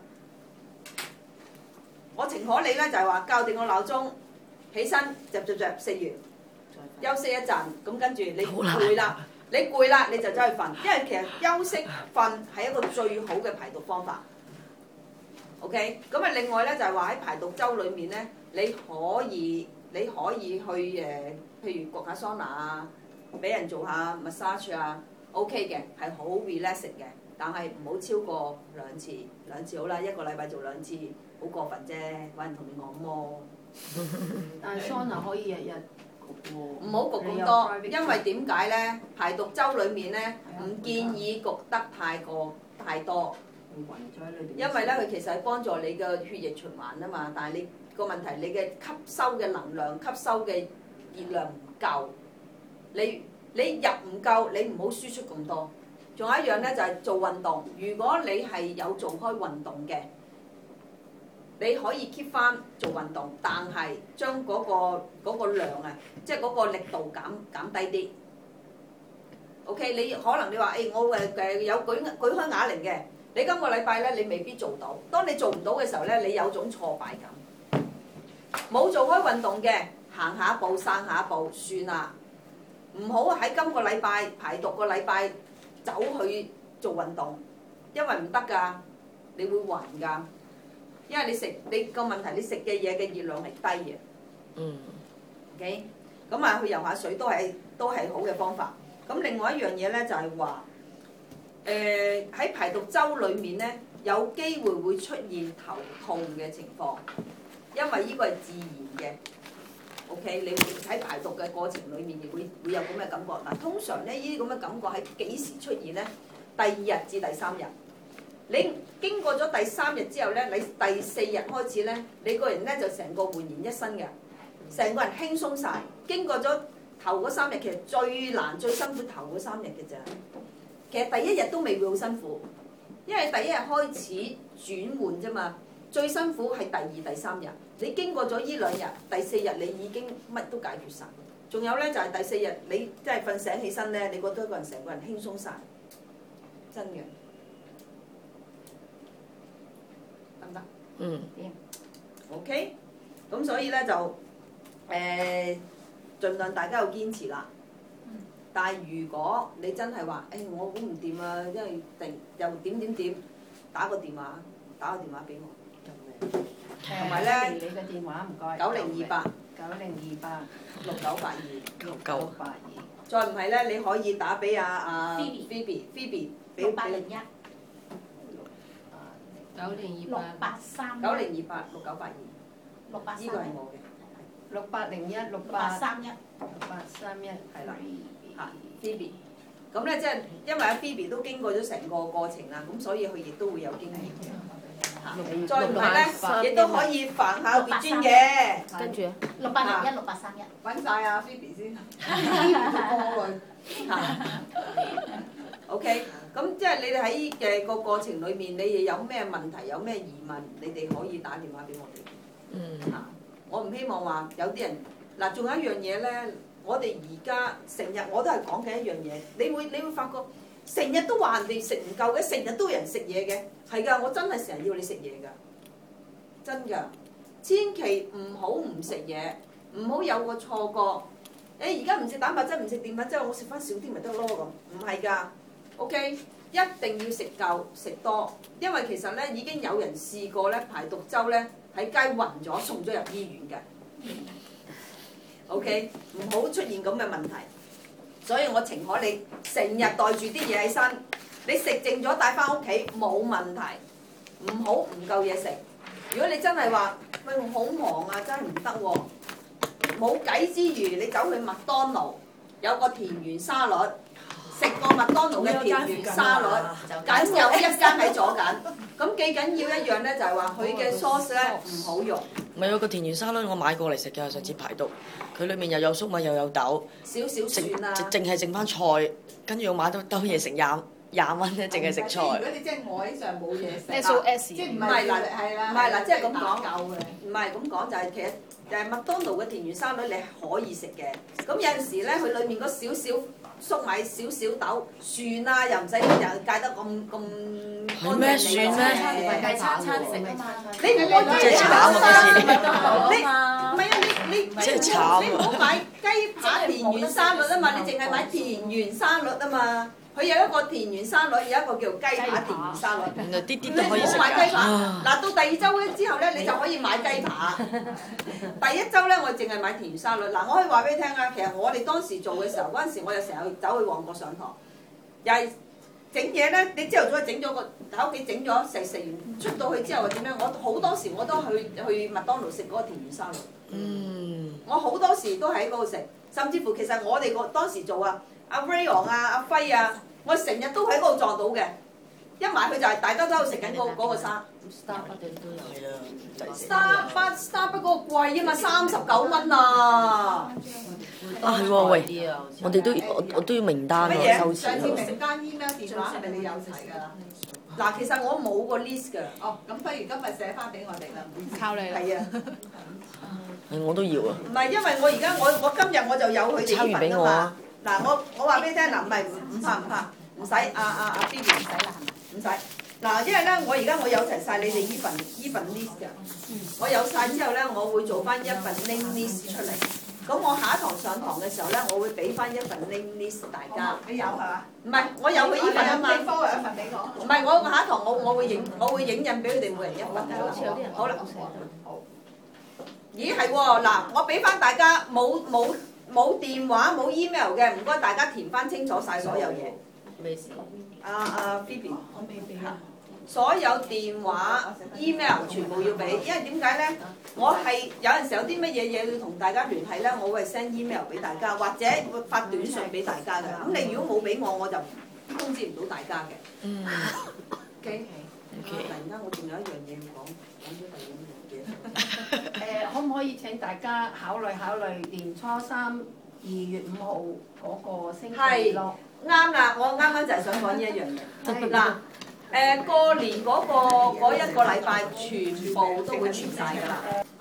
我情可你咧就係話校定個鬧鐘，起身著著著食完，休息一陣，咁跟住你攰啦，你攰啦你就走去瞓，因為其實休息瞓係一個最好嘅排毒方法。OK， 咁啊另外咧就係話喺排毒週裏面咧，你可以你可以去誒、呃，譬如焗下桑拿啊，俾人做下 massage 啊 ，OK 嘅，係好 relaxing 嘅，但係唔好超過兩次，兩次好啦，一個禮拜做兩次，好過分啫，揾人同你按摩。 但係桑拿可以日日焗喎。 唔好焗咁多，因為點解咧？排毒週裏面咧，唔建議焗得太過太多。因為咧，佢其實係幫助你嘅血液循環啊嘛，但係你個問題，你嘅吸收嘅能量、吸收嘅熱量唔夠，你你入唔夠，你唔好輸出咁多。仲有一樣咧，就係做運動。如果你係有做開運動嘅，你可以 keep 翻做運動，但係將嗰個嗰個量啊，即係嗰個力度減減低啲。OK， 你可能你話誒，我誒誒有舉舉開啞鈴嘅。你今個禮拜咧，你未必做到。當你做唔到嘅時候咧，你有種挫敗感。冇做開運動嘅，行下步、散下步，算啦。唔好喺今個禮拜排毒個禮拜走去做運動，因為唔得㗎，你會暈㗎。因為你食你個問題，你食嘅嘢嘅熱量係低嘅。嗯。OK，咁啊，去游下水都係都係好嘅方法。咁另外一樣嘢咧就係話。誒喺、呃、排毒週裏面咧，有機會會出現頭痛嘅情況，因為呢個係自然嘅。OK， 你會喺排毒嘅過程裏面亦會會有咁嘅感覺。嗱，通常咧呢啲咁嘅感覺喺幾時出現咧？第二日至第三日。你經過咗第三日之後咧，你第四日開始咧，你個人咧就成個煥然一新嘅，成個人輕鬆晒。經過咗頭嗰三日，其實最難最辛苦頭嗰三日嘅咋。其實第一日都未會好辛苦，因為第一日開始轉換啫嘛。最辛苦係第二、第三日。你經過咗呢兩日，第四日你已經乜都解決晒。仲有咧就係、是、第四日，你即係瞓醒起身咧，你覺得個人成個人輕鬆晒，真嘅。得唔得？嗯。OK，咁所以咧就誒、呃，盡量大家要堅持啦。但係如果你真係話，誒、哎、我好唔掂啊，因為定又點點點，打個電話，打個電話俾我。同埋咧， 你嘅電話唔該。 九零二八。 九零二八六九八二。 六九八二。 再唔係咧，你可以打俾阿阿 Phoebe，Phoebe， 六八零一。 九零二六八三。 九零二八六九八二。 六八三。 呢個係我嘅。 六八零一六八三一。 六八三一係啦。 嚇 Phoebe，咁咧即係因為阿 Phoebe 都經過咗成個過程啦，咁所以佢亦都會有經驗嘅。嚇，再唔係咧，亦都可以煩下別專嘅。 跟住啊， 六八零一六八三一。 揾晒阿 Phoebe 先，Phoebe 就過濾。 嚇 ，OK，咁即係你哋喺嘅個過程裏面，你哋有咩問題，有咩疑問，你哋可以打電話俾我哋。嗯。嚇，我唔希望話有啲人嗱，仲有一樣嘢咧。我哋而家成日我都係講緊一樣嘢，你會你會發覺成日都話人哋食唔夠嘅，成日都有人食嘢嘅，係㗎，我真係成日要你食嘢㗎，真㗎，千祈唔好唔食嘢，唔好有個錯覺，誒而家唔食蛋白質唔食澱粉質，我食翻少啲咪得咯咁，唔係㗎 ，OK， 一定要食夠食多，因為其實咧已經有人試過咧排毒週咧喺街暈咗送咗入醫院嘅。OK， 唔好出現咁嘅問題。 所以我情可你成日帶住啲嘢喺身，你食剩咗帶翻屋企冇問題，唔好唔夠嘢食。如果你真係話喂我好忙啊，真係唔得喎，冇計之餘，你走去麥當勞有個田園沙律，食過麥當勞嘅田園沙律，梗有一間喺左近。咁記緊要一樣咧，就係話佢嘅 sauce 咧唔好用。 唔係有個田園沙律，我買過嚟食嘅，上次排毒，佢裡面又有粟米又有豆， 少少蒜啊， 淨係剩翻菜，跟住我買到兜嘢食廿廿蚊咧，淨係食菜。 如果你真係我喺上冇嘢食 S O S 即係唔唔係嗱係啦， 唔係嗱，即係咁講， 夠嘅。 唔係咁講就係其實就係麥當勞嘅田園沙律你可以食嘅。咁有陣時咧，佢裡面嗰少少粟米、少少豆、蒜啊，又唔使又戒得咁咁乾咩淨蒜咩係餐餐食啊嘛， 你唔好真係慘啊！嗰次你唔係啊！你你真係慘啊你唔好買雞扒田園沙律啊嘛，你淨係買田園沙律啊嘛。佢有一個田園沙律，有一個叫雞扒田園沙律。 原來啲啲你都可以食唔好買雞扒。 啊！ 嗱，到第二週咧之後咧，你就可以買雞扒。第一週咧，我淨係買田園沙律。嗱，我可以話俾你聽啊，其實我哋當時做嘅時候，嗰陣時我就成日走去旺角上堂，又係整嘢咧。你朝頭早整咗個喺屋企整咗食食完，出到去之後點樣？我好多時我都去去麥當勞食嗰個田園沙律。 嗯。 我好多時都喺嗰度食，甚至乎其實我哋個當時做啊，阿 Rayon 啊、阿輝啊，我成日都喺嗰度撞到嘅。一埋去就係大家都喺度食緊嗰嗰個沙。 Starbucks 都有。 係啦。 Starbucks Starbucks 嗰個貴啊嘛，三十九蚊啊！ 啊係喎，喂！我哋都我我都要名單乜嘢喎，收上次錢喎。 名單 email 電話係咪你有齊㗎啦？ 嗱，其實我冇個 list 㗎。 哦，咁不如今日寫翻俾我哋啦，唔好意思。 靠你啦。 係啊， 係我都要啊！ 唔係因為我而家我我今日我就有佢哋抄完呢份啊嘛俾我啊。 嗱，我我話俾你聽嗱，唔係唔怕唔怕，唔使啊啊啊 B B 唔使啦，唔使。嗱，因為咧，我而家我有齊晒你哋依份依份 list 㗎。我有晒之後咧，我會做翻一份 name list 出嚟。咁我下一堂上堂嘅時候咧，我會俾翻一份 name list 大家。 你有係嘛？ 唔係，我有佢依份啊嘛。 你 forward 一份俾我。 唔係，我下一堂我我會影我會影印俾佢哋每人一份㗎啦。好啦。 好。 咦係喎，嗱，我俾翻大家冇冇冇電話冇 email 嘅，唔該大家填翻清楚晒所有嘢。 未試。 阿阿 Phoebe。 我未俾啊。 所有電話、email 全部要俾，因為點解咧？我係有陣時有啲乜嘢嘢要同大家聯繫咧，我會 send email 俾大家，或者會發短信俾大家嘅。咁你如果冇俾我，我就通知唔到大家嘅。 嗯。 OK。突然間我仲有一樣嘢要講，講咗第二樣嘢。 誒，可唔可以請大家考慮考慮年初三二月五號嗰個星期六？ 啱啦，我啱啱就係想講呢一樣嘢。嗱。誒過年嗰、嗰個嗰一個禮拜，全部都會全晒㗎啦。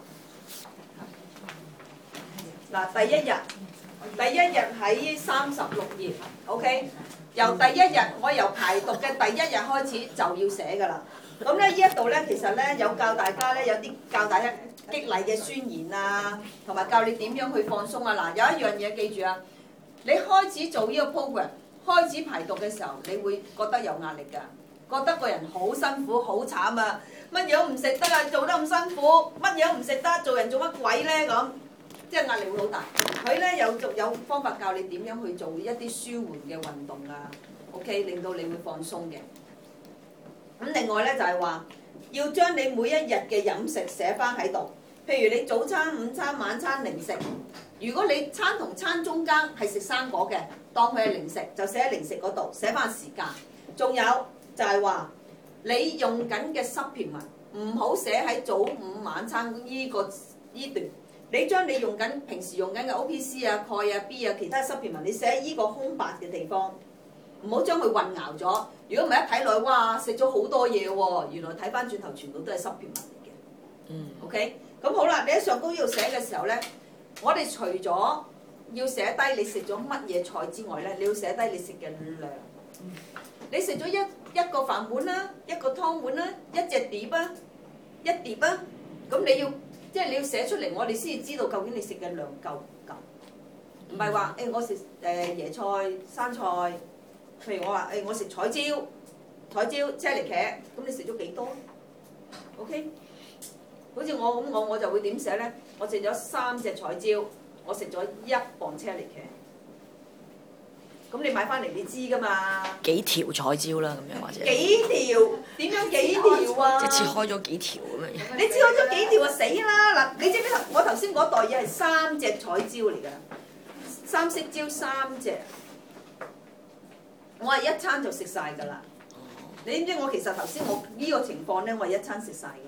嗱，第一日，第一日喺三十六頁 ，OK。由第一日，我由排毒嘅第一日開始就要寫㗎啦。咁咧呢一度咧，其實咧有教大家咧有啲教大家激勵嘅宣言啊，同埋教你點樣去放鬆啊。嗱，有一樣嘢記住啊，你開始做呢個 program， 開始排毒嘅時候，你會覺得有壓力㗎。覺得個人好辛苦好慘啊！乜嘢都唔食得啊，做得咁辛苦，乜嘢都唔食得，做人做乜鬼咧咁？即係壓力會好大。佢咧有有方法教你點樣去做一啲舒緩嘅運動啊 ，OK， 令到你會放鬆嘅。咁另外咧就係話，要將你每一日嘅飲食寫翻喺度。譬如你早餐、午餐、晚餐零食，如果你餐同餐中間係食生果嘅，當佢係零食，就寫喺零食嗰度，寫翻時間。仲有。就係話你用緊嘅supplement唔好寫喺早午晚餐呢個呢段，你將你用緊平時用緊嘅 O P C 啊、鈣啊、B 啊其他 supplement， 你寫喺呢個空白嘅地方，唔好將佢混淆咗。如果唔係一睇落去，哇食咗好多嘢喎，原來睇翻轉頭全部都係 supplement 嚟嘅。嗯。OK，咁好啦，你喺上高呢度寫嘅時候咧，我哋除咗要寫低你食咗乜嘢菜之外咧，你要寫低你食嘅量。嗯。你食咗一一個飯碗啦，一個湯碗啦，一隻碟啊，一碟啊，咁你要即係你要寫出嚟，我哋先至知道究竟你食嘅量夠唔夠。唔係話誒我食誒椰菜、生菜，譬如我話誒我食彩椒、彩椒、車厘茄，咁你食咗幾多 ？OK，好似我咁，我我就會點寫咧？我食咗三隻彩椒，我食咗一磅車厘茄。 咁你買翻嚟你知㗎嘛？ 幾條彩椒啦，咁樣或者幾條？點樣幾條啊？ 即係切開咗幾條咁樣。 你切開咗幾條啊？死啦！嗱，你知唔知我頭先嗰袋嘢係三隻彩椒嚟㗎？三色椒三隻，我係一餐就食晒㗎啦。你知唔知我其實頭先我呢個情況咧，我係一餐食晒㗎。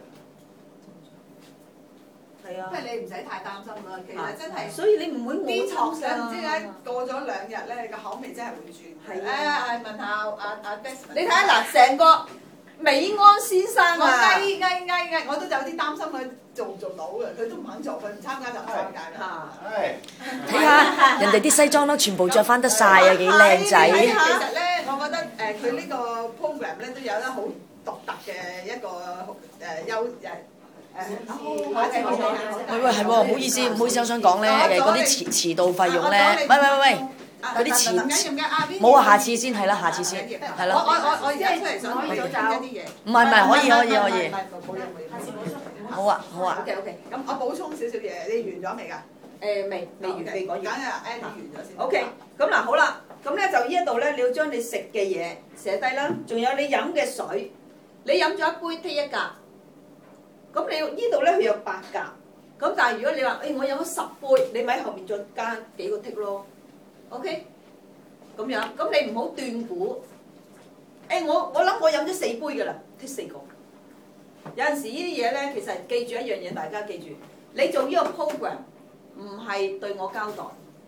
係啊。 即係你唔使太擔心啦，其實真係。 所以你唔會啲冇錯錯唔知點解過咗兩日咧，個口味真係會轉。 係啊！誒問下阿阿 Desmond。 你睇下嗱，成個美安先生我啊！ 雞雞雞雞，我都有啲擔心佢做唔做到嘅，佢都唔肯做，佢唔參加就唔參加啦。 睇下人哋啲西裝都全部着翻得晒啊，幾靚仔！ 其實咧，我覺得誒佢呢個 program 咧都有得好獨特嘅一個誒優誒誒。 喂喂係喎，唔好意思，唔好意思，我想講咧誒嗰啲遲遲到費用咧，喂喂喂喂，嗰啲遲冇啊，下次先係啦，下次先係啦。 我我我我而家出嚟想去咗搞啲嘢。 唔係唔係，可以可以可以。 冇嘢冇嘢。下次補充。 好啊好啊。 OK OK，咁我補充少少嘢，你完咗未㗎？ 誒未未完未講完。 梗係 Andy 完咗先。 OK，咁嗱好啦，咁咧就呢一度咧，你要將你食嘅嘢寫低啦，仲有你飲嘅水，你飲咗一杯剔一格，咁你呢度咧佢有八格，咁但係如果你話誒我飲咗十杯，你咪喺後面再加幾個剔咯 ，OK，咁樣，咁你唔好斷估，誒我我諗我飲咗四杯㗎啦，剔四個。有陣時呢啲嘢咧，其實記住一樣嘢，大家記住，你做呢個 program 唔係對我交代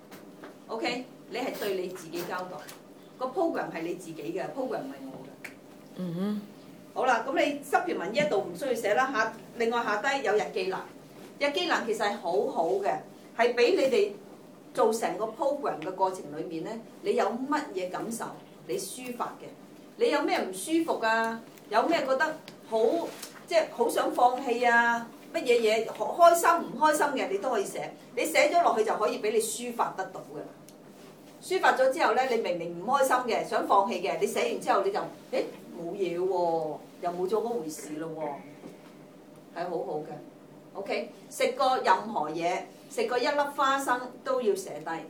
，OK？你係對你自己交代。個 program 係你自己嘅 ，program 唔係我嘅。 嗯哼。 好啦，咁你supplement呢一度唔需要寫啦。下另外下低有日記欄，日記欄其實係好好嘅，係俾你哋做成個 program 嘅過程裡面咧，你有乜嘢感受，你抒發嘅。你有咩唔舒服啊？有咩覺得好？即係好想放棄啊！乜嘢嘢開心唔開心嘅，你都可以寫。你寫咗落去就可以俾你抒發得到嘅。抒發咗之後咧，你明明唔開心嘅，想放棄嘅，你寫完之後你就誒冇嘢喎，又冇咗嗰回事咯喎，係好好嘅。OK， 食過任何嘢，食過一粒花生都要寫低，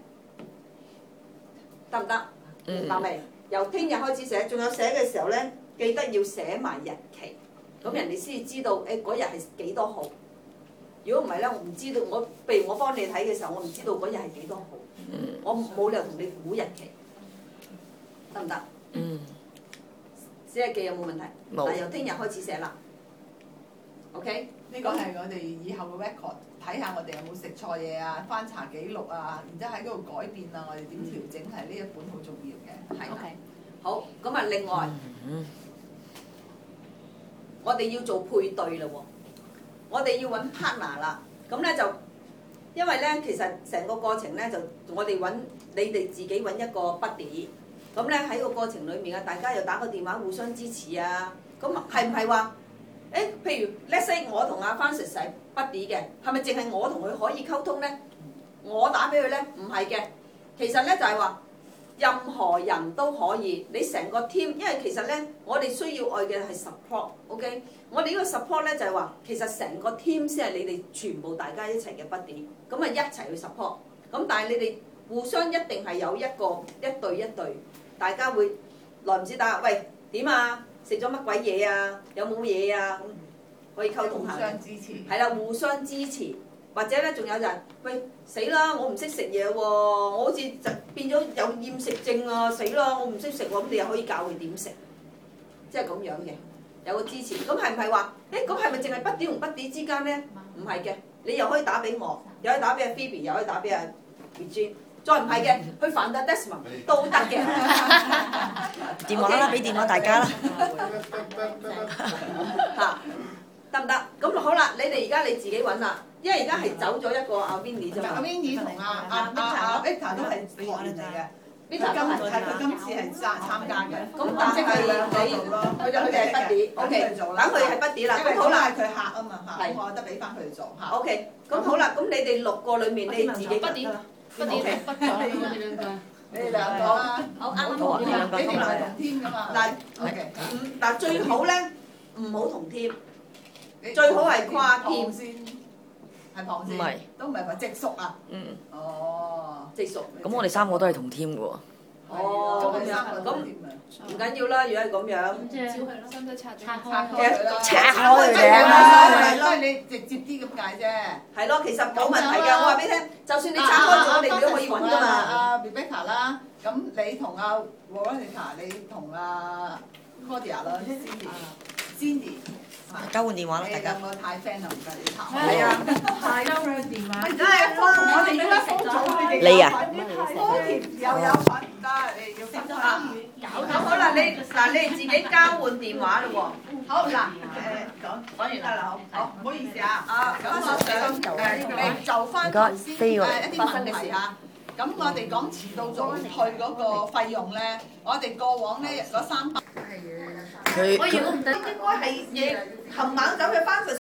得唔得？明白未？由聽日開始寫，仲有寫嘅時候咧，記得要寫埋日期。咁人哋先至知道，誒嗰日係幾多號？如果唔係咧，我唔知道。我譬如我幫你睇嘅時候，我唔知道嗰日係幾多號，我冇理由同你估日期，得唔得？嗯。寫日記有冇問題？冇。嗱，由聽日開始寫啦。OK。 呢個係我哋以後嘅 record，睇下我哋有冇食錯嘢啊，翻查記錄啊，然之後喺嗰度改變啊，我哋點調整係呢一本好重要嘅。係。 OK。好，咁啊，另外。嗯。我哋要做配對啦喎，我哋要揾 partner 啦，咁咧就因為咧其實成個過程咧就我哋揾你哋自己揾一個 buddy，咁咧喺個過程裡面啊，大家又打個電話互相支持啊，咁係唔係話誒？譬如 let's say 我同阿 Francis 係 buddy 嘅，係咪淨係我同佢可以溝通咧？我打俾佢咧，唔係嘅，其實咧就係話。任何人都可以，你成個 team，因為其實咧，我哋需要愛嘅係 support，OK？ 我哋呢個 support 咧就係話，其實成個 team 先係你哋全部大家一齊嘅 buddy，咁啊一齊去 support。咁但係你哋互相一定係有一個一對一對，大家會耐唔時打，喂點啊？食咗乜鬼嘢啊？有冇嘢啊？可以溝通下。互相支持。係啦，互相支持。或者咧，仲有就係、是，喂死啦！我唔識食嘢喎，我好似就變咗有厭食症啊！死啦！我唔識食喎，咁你又可以教佢點食，即係咁樣嘅，有個支持。咁係唔係話？誒，咁係咪淨係筆啲同筆啲之間咧？唔係嘅，你又可以打俾我，又可以打俾阿 Phoebe，又可以打俾阿 Regine，再唔係嘅，去煩阿 Desmond 都得嘅。 電話啦，俾電話大家啦。 嚇，得唔得？咁好啦，你哋而家你自己揾啦。因為而家係走咗一個阿 Winnie 啫嘛， 阿 Winnie 同阿阿阿阿 Victor 都係學員嚟嘅 ，Victor 今係佢今次係參參加嘅， 咁即係你佢就佢哋係 buddy，OK，等佢係 buddy 啦，咁好啦， 佢客啊嘛嚇，我得俾翻佢哋做嚇 ，OK，咁好啦，咁你哋六個裡面你自己 buddy，buddy，buddy， 你哋兩個啦， 好啱啱好，你哋唔係同 team 噶嘛， 嗱，OK，嗱最好咧唔好同 team，最好係跨 team 先。 係旁線， 唔係， 都唔係話直屬啊。 嗯。 哦， 直屬。 咁我哋三個都係同 team 嘅喎。 哦，咁樣咁唔緊要啦，如果係咁樣。 咁即係使唔使拆拆咗？ 開拆開佢係哋啊！ 咯，你直接啲咁解啫。 係咯，其實冇問題㗎。我話俾你聽，就算你拆開咗，你都可以揾㗎嘛。 阿 Rebecca 啦，咁你同阿 Veronica，你同阿 Claudia 啦 ，Cindy，Cindy。 交換電話啦，大家。 兩個太 friend 啦，唔該你拆。 係啊， 太交換電話。 真係方，我哋而家方組你哋你啊多甜又有份，唔得，你要分開。 咁好啦，你嗱你哋自己交換電話嘞喎。 好嗱，誒講講完啦，好，好，唔好意思啊。啊，咁我想誒你就翻頭先誒一啲問題嚇。咁我哋講遲到早退嗰個費用咧，我哋過往咧嗰三百。 佢我如果唔得，應該係嘢冚猛走去翻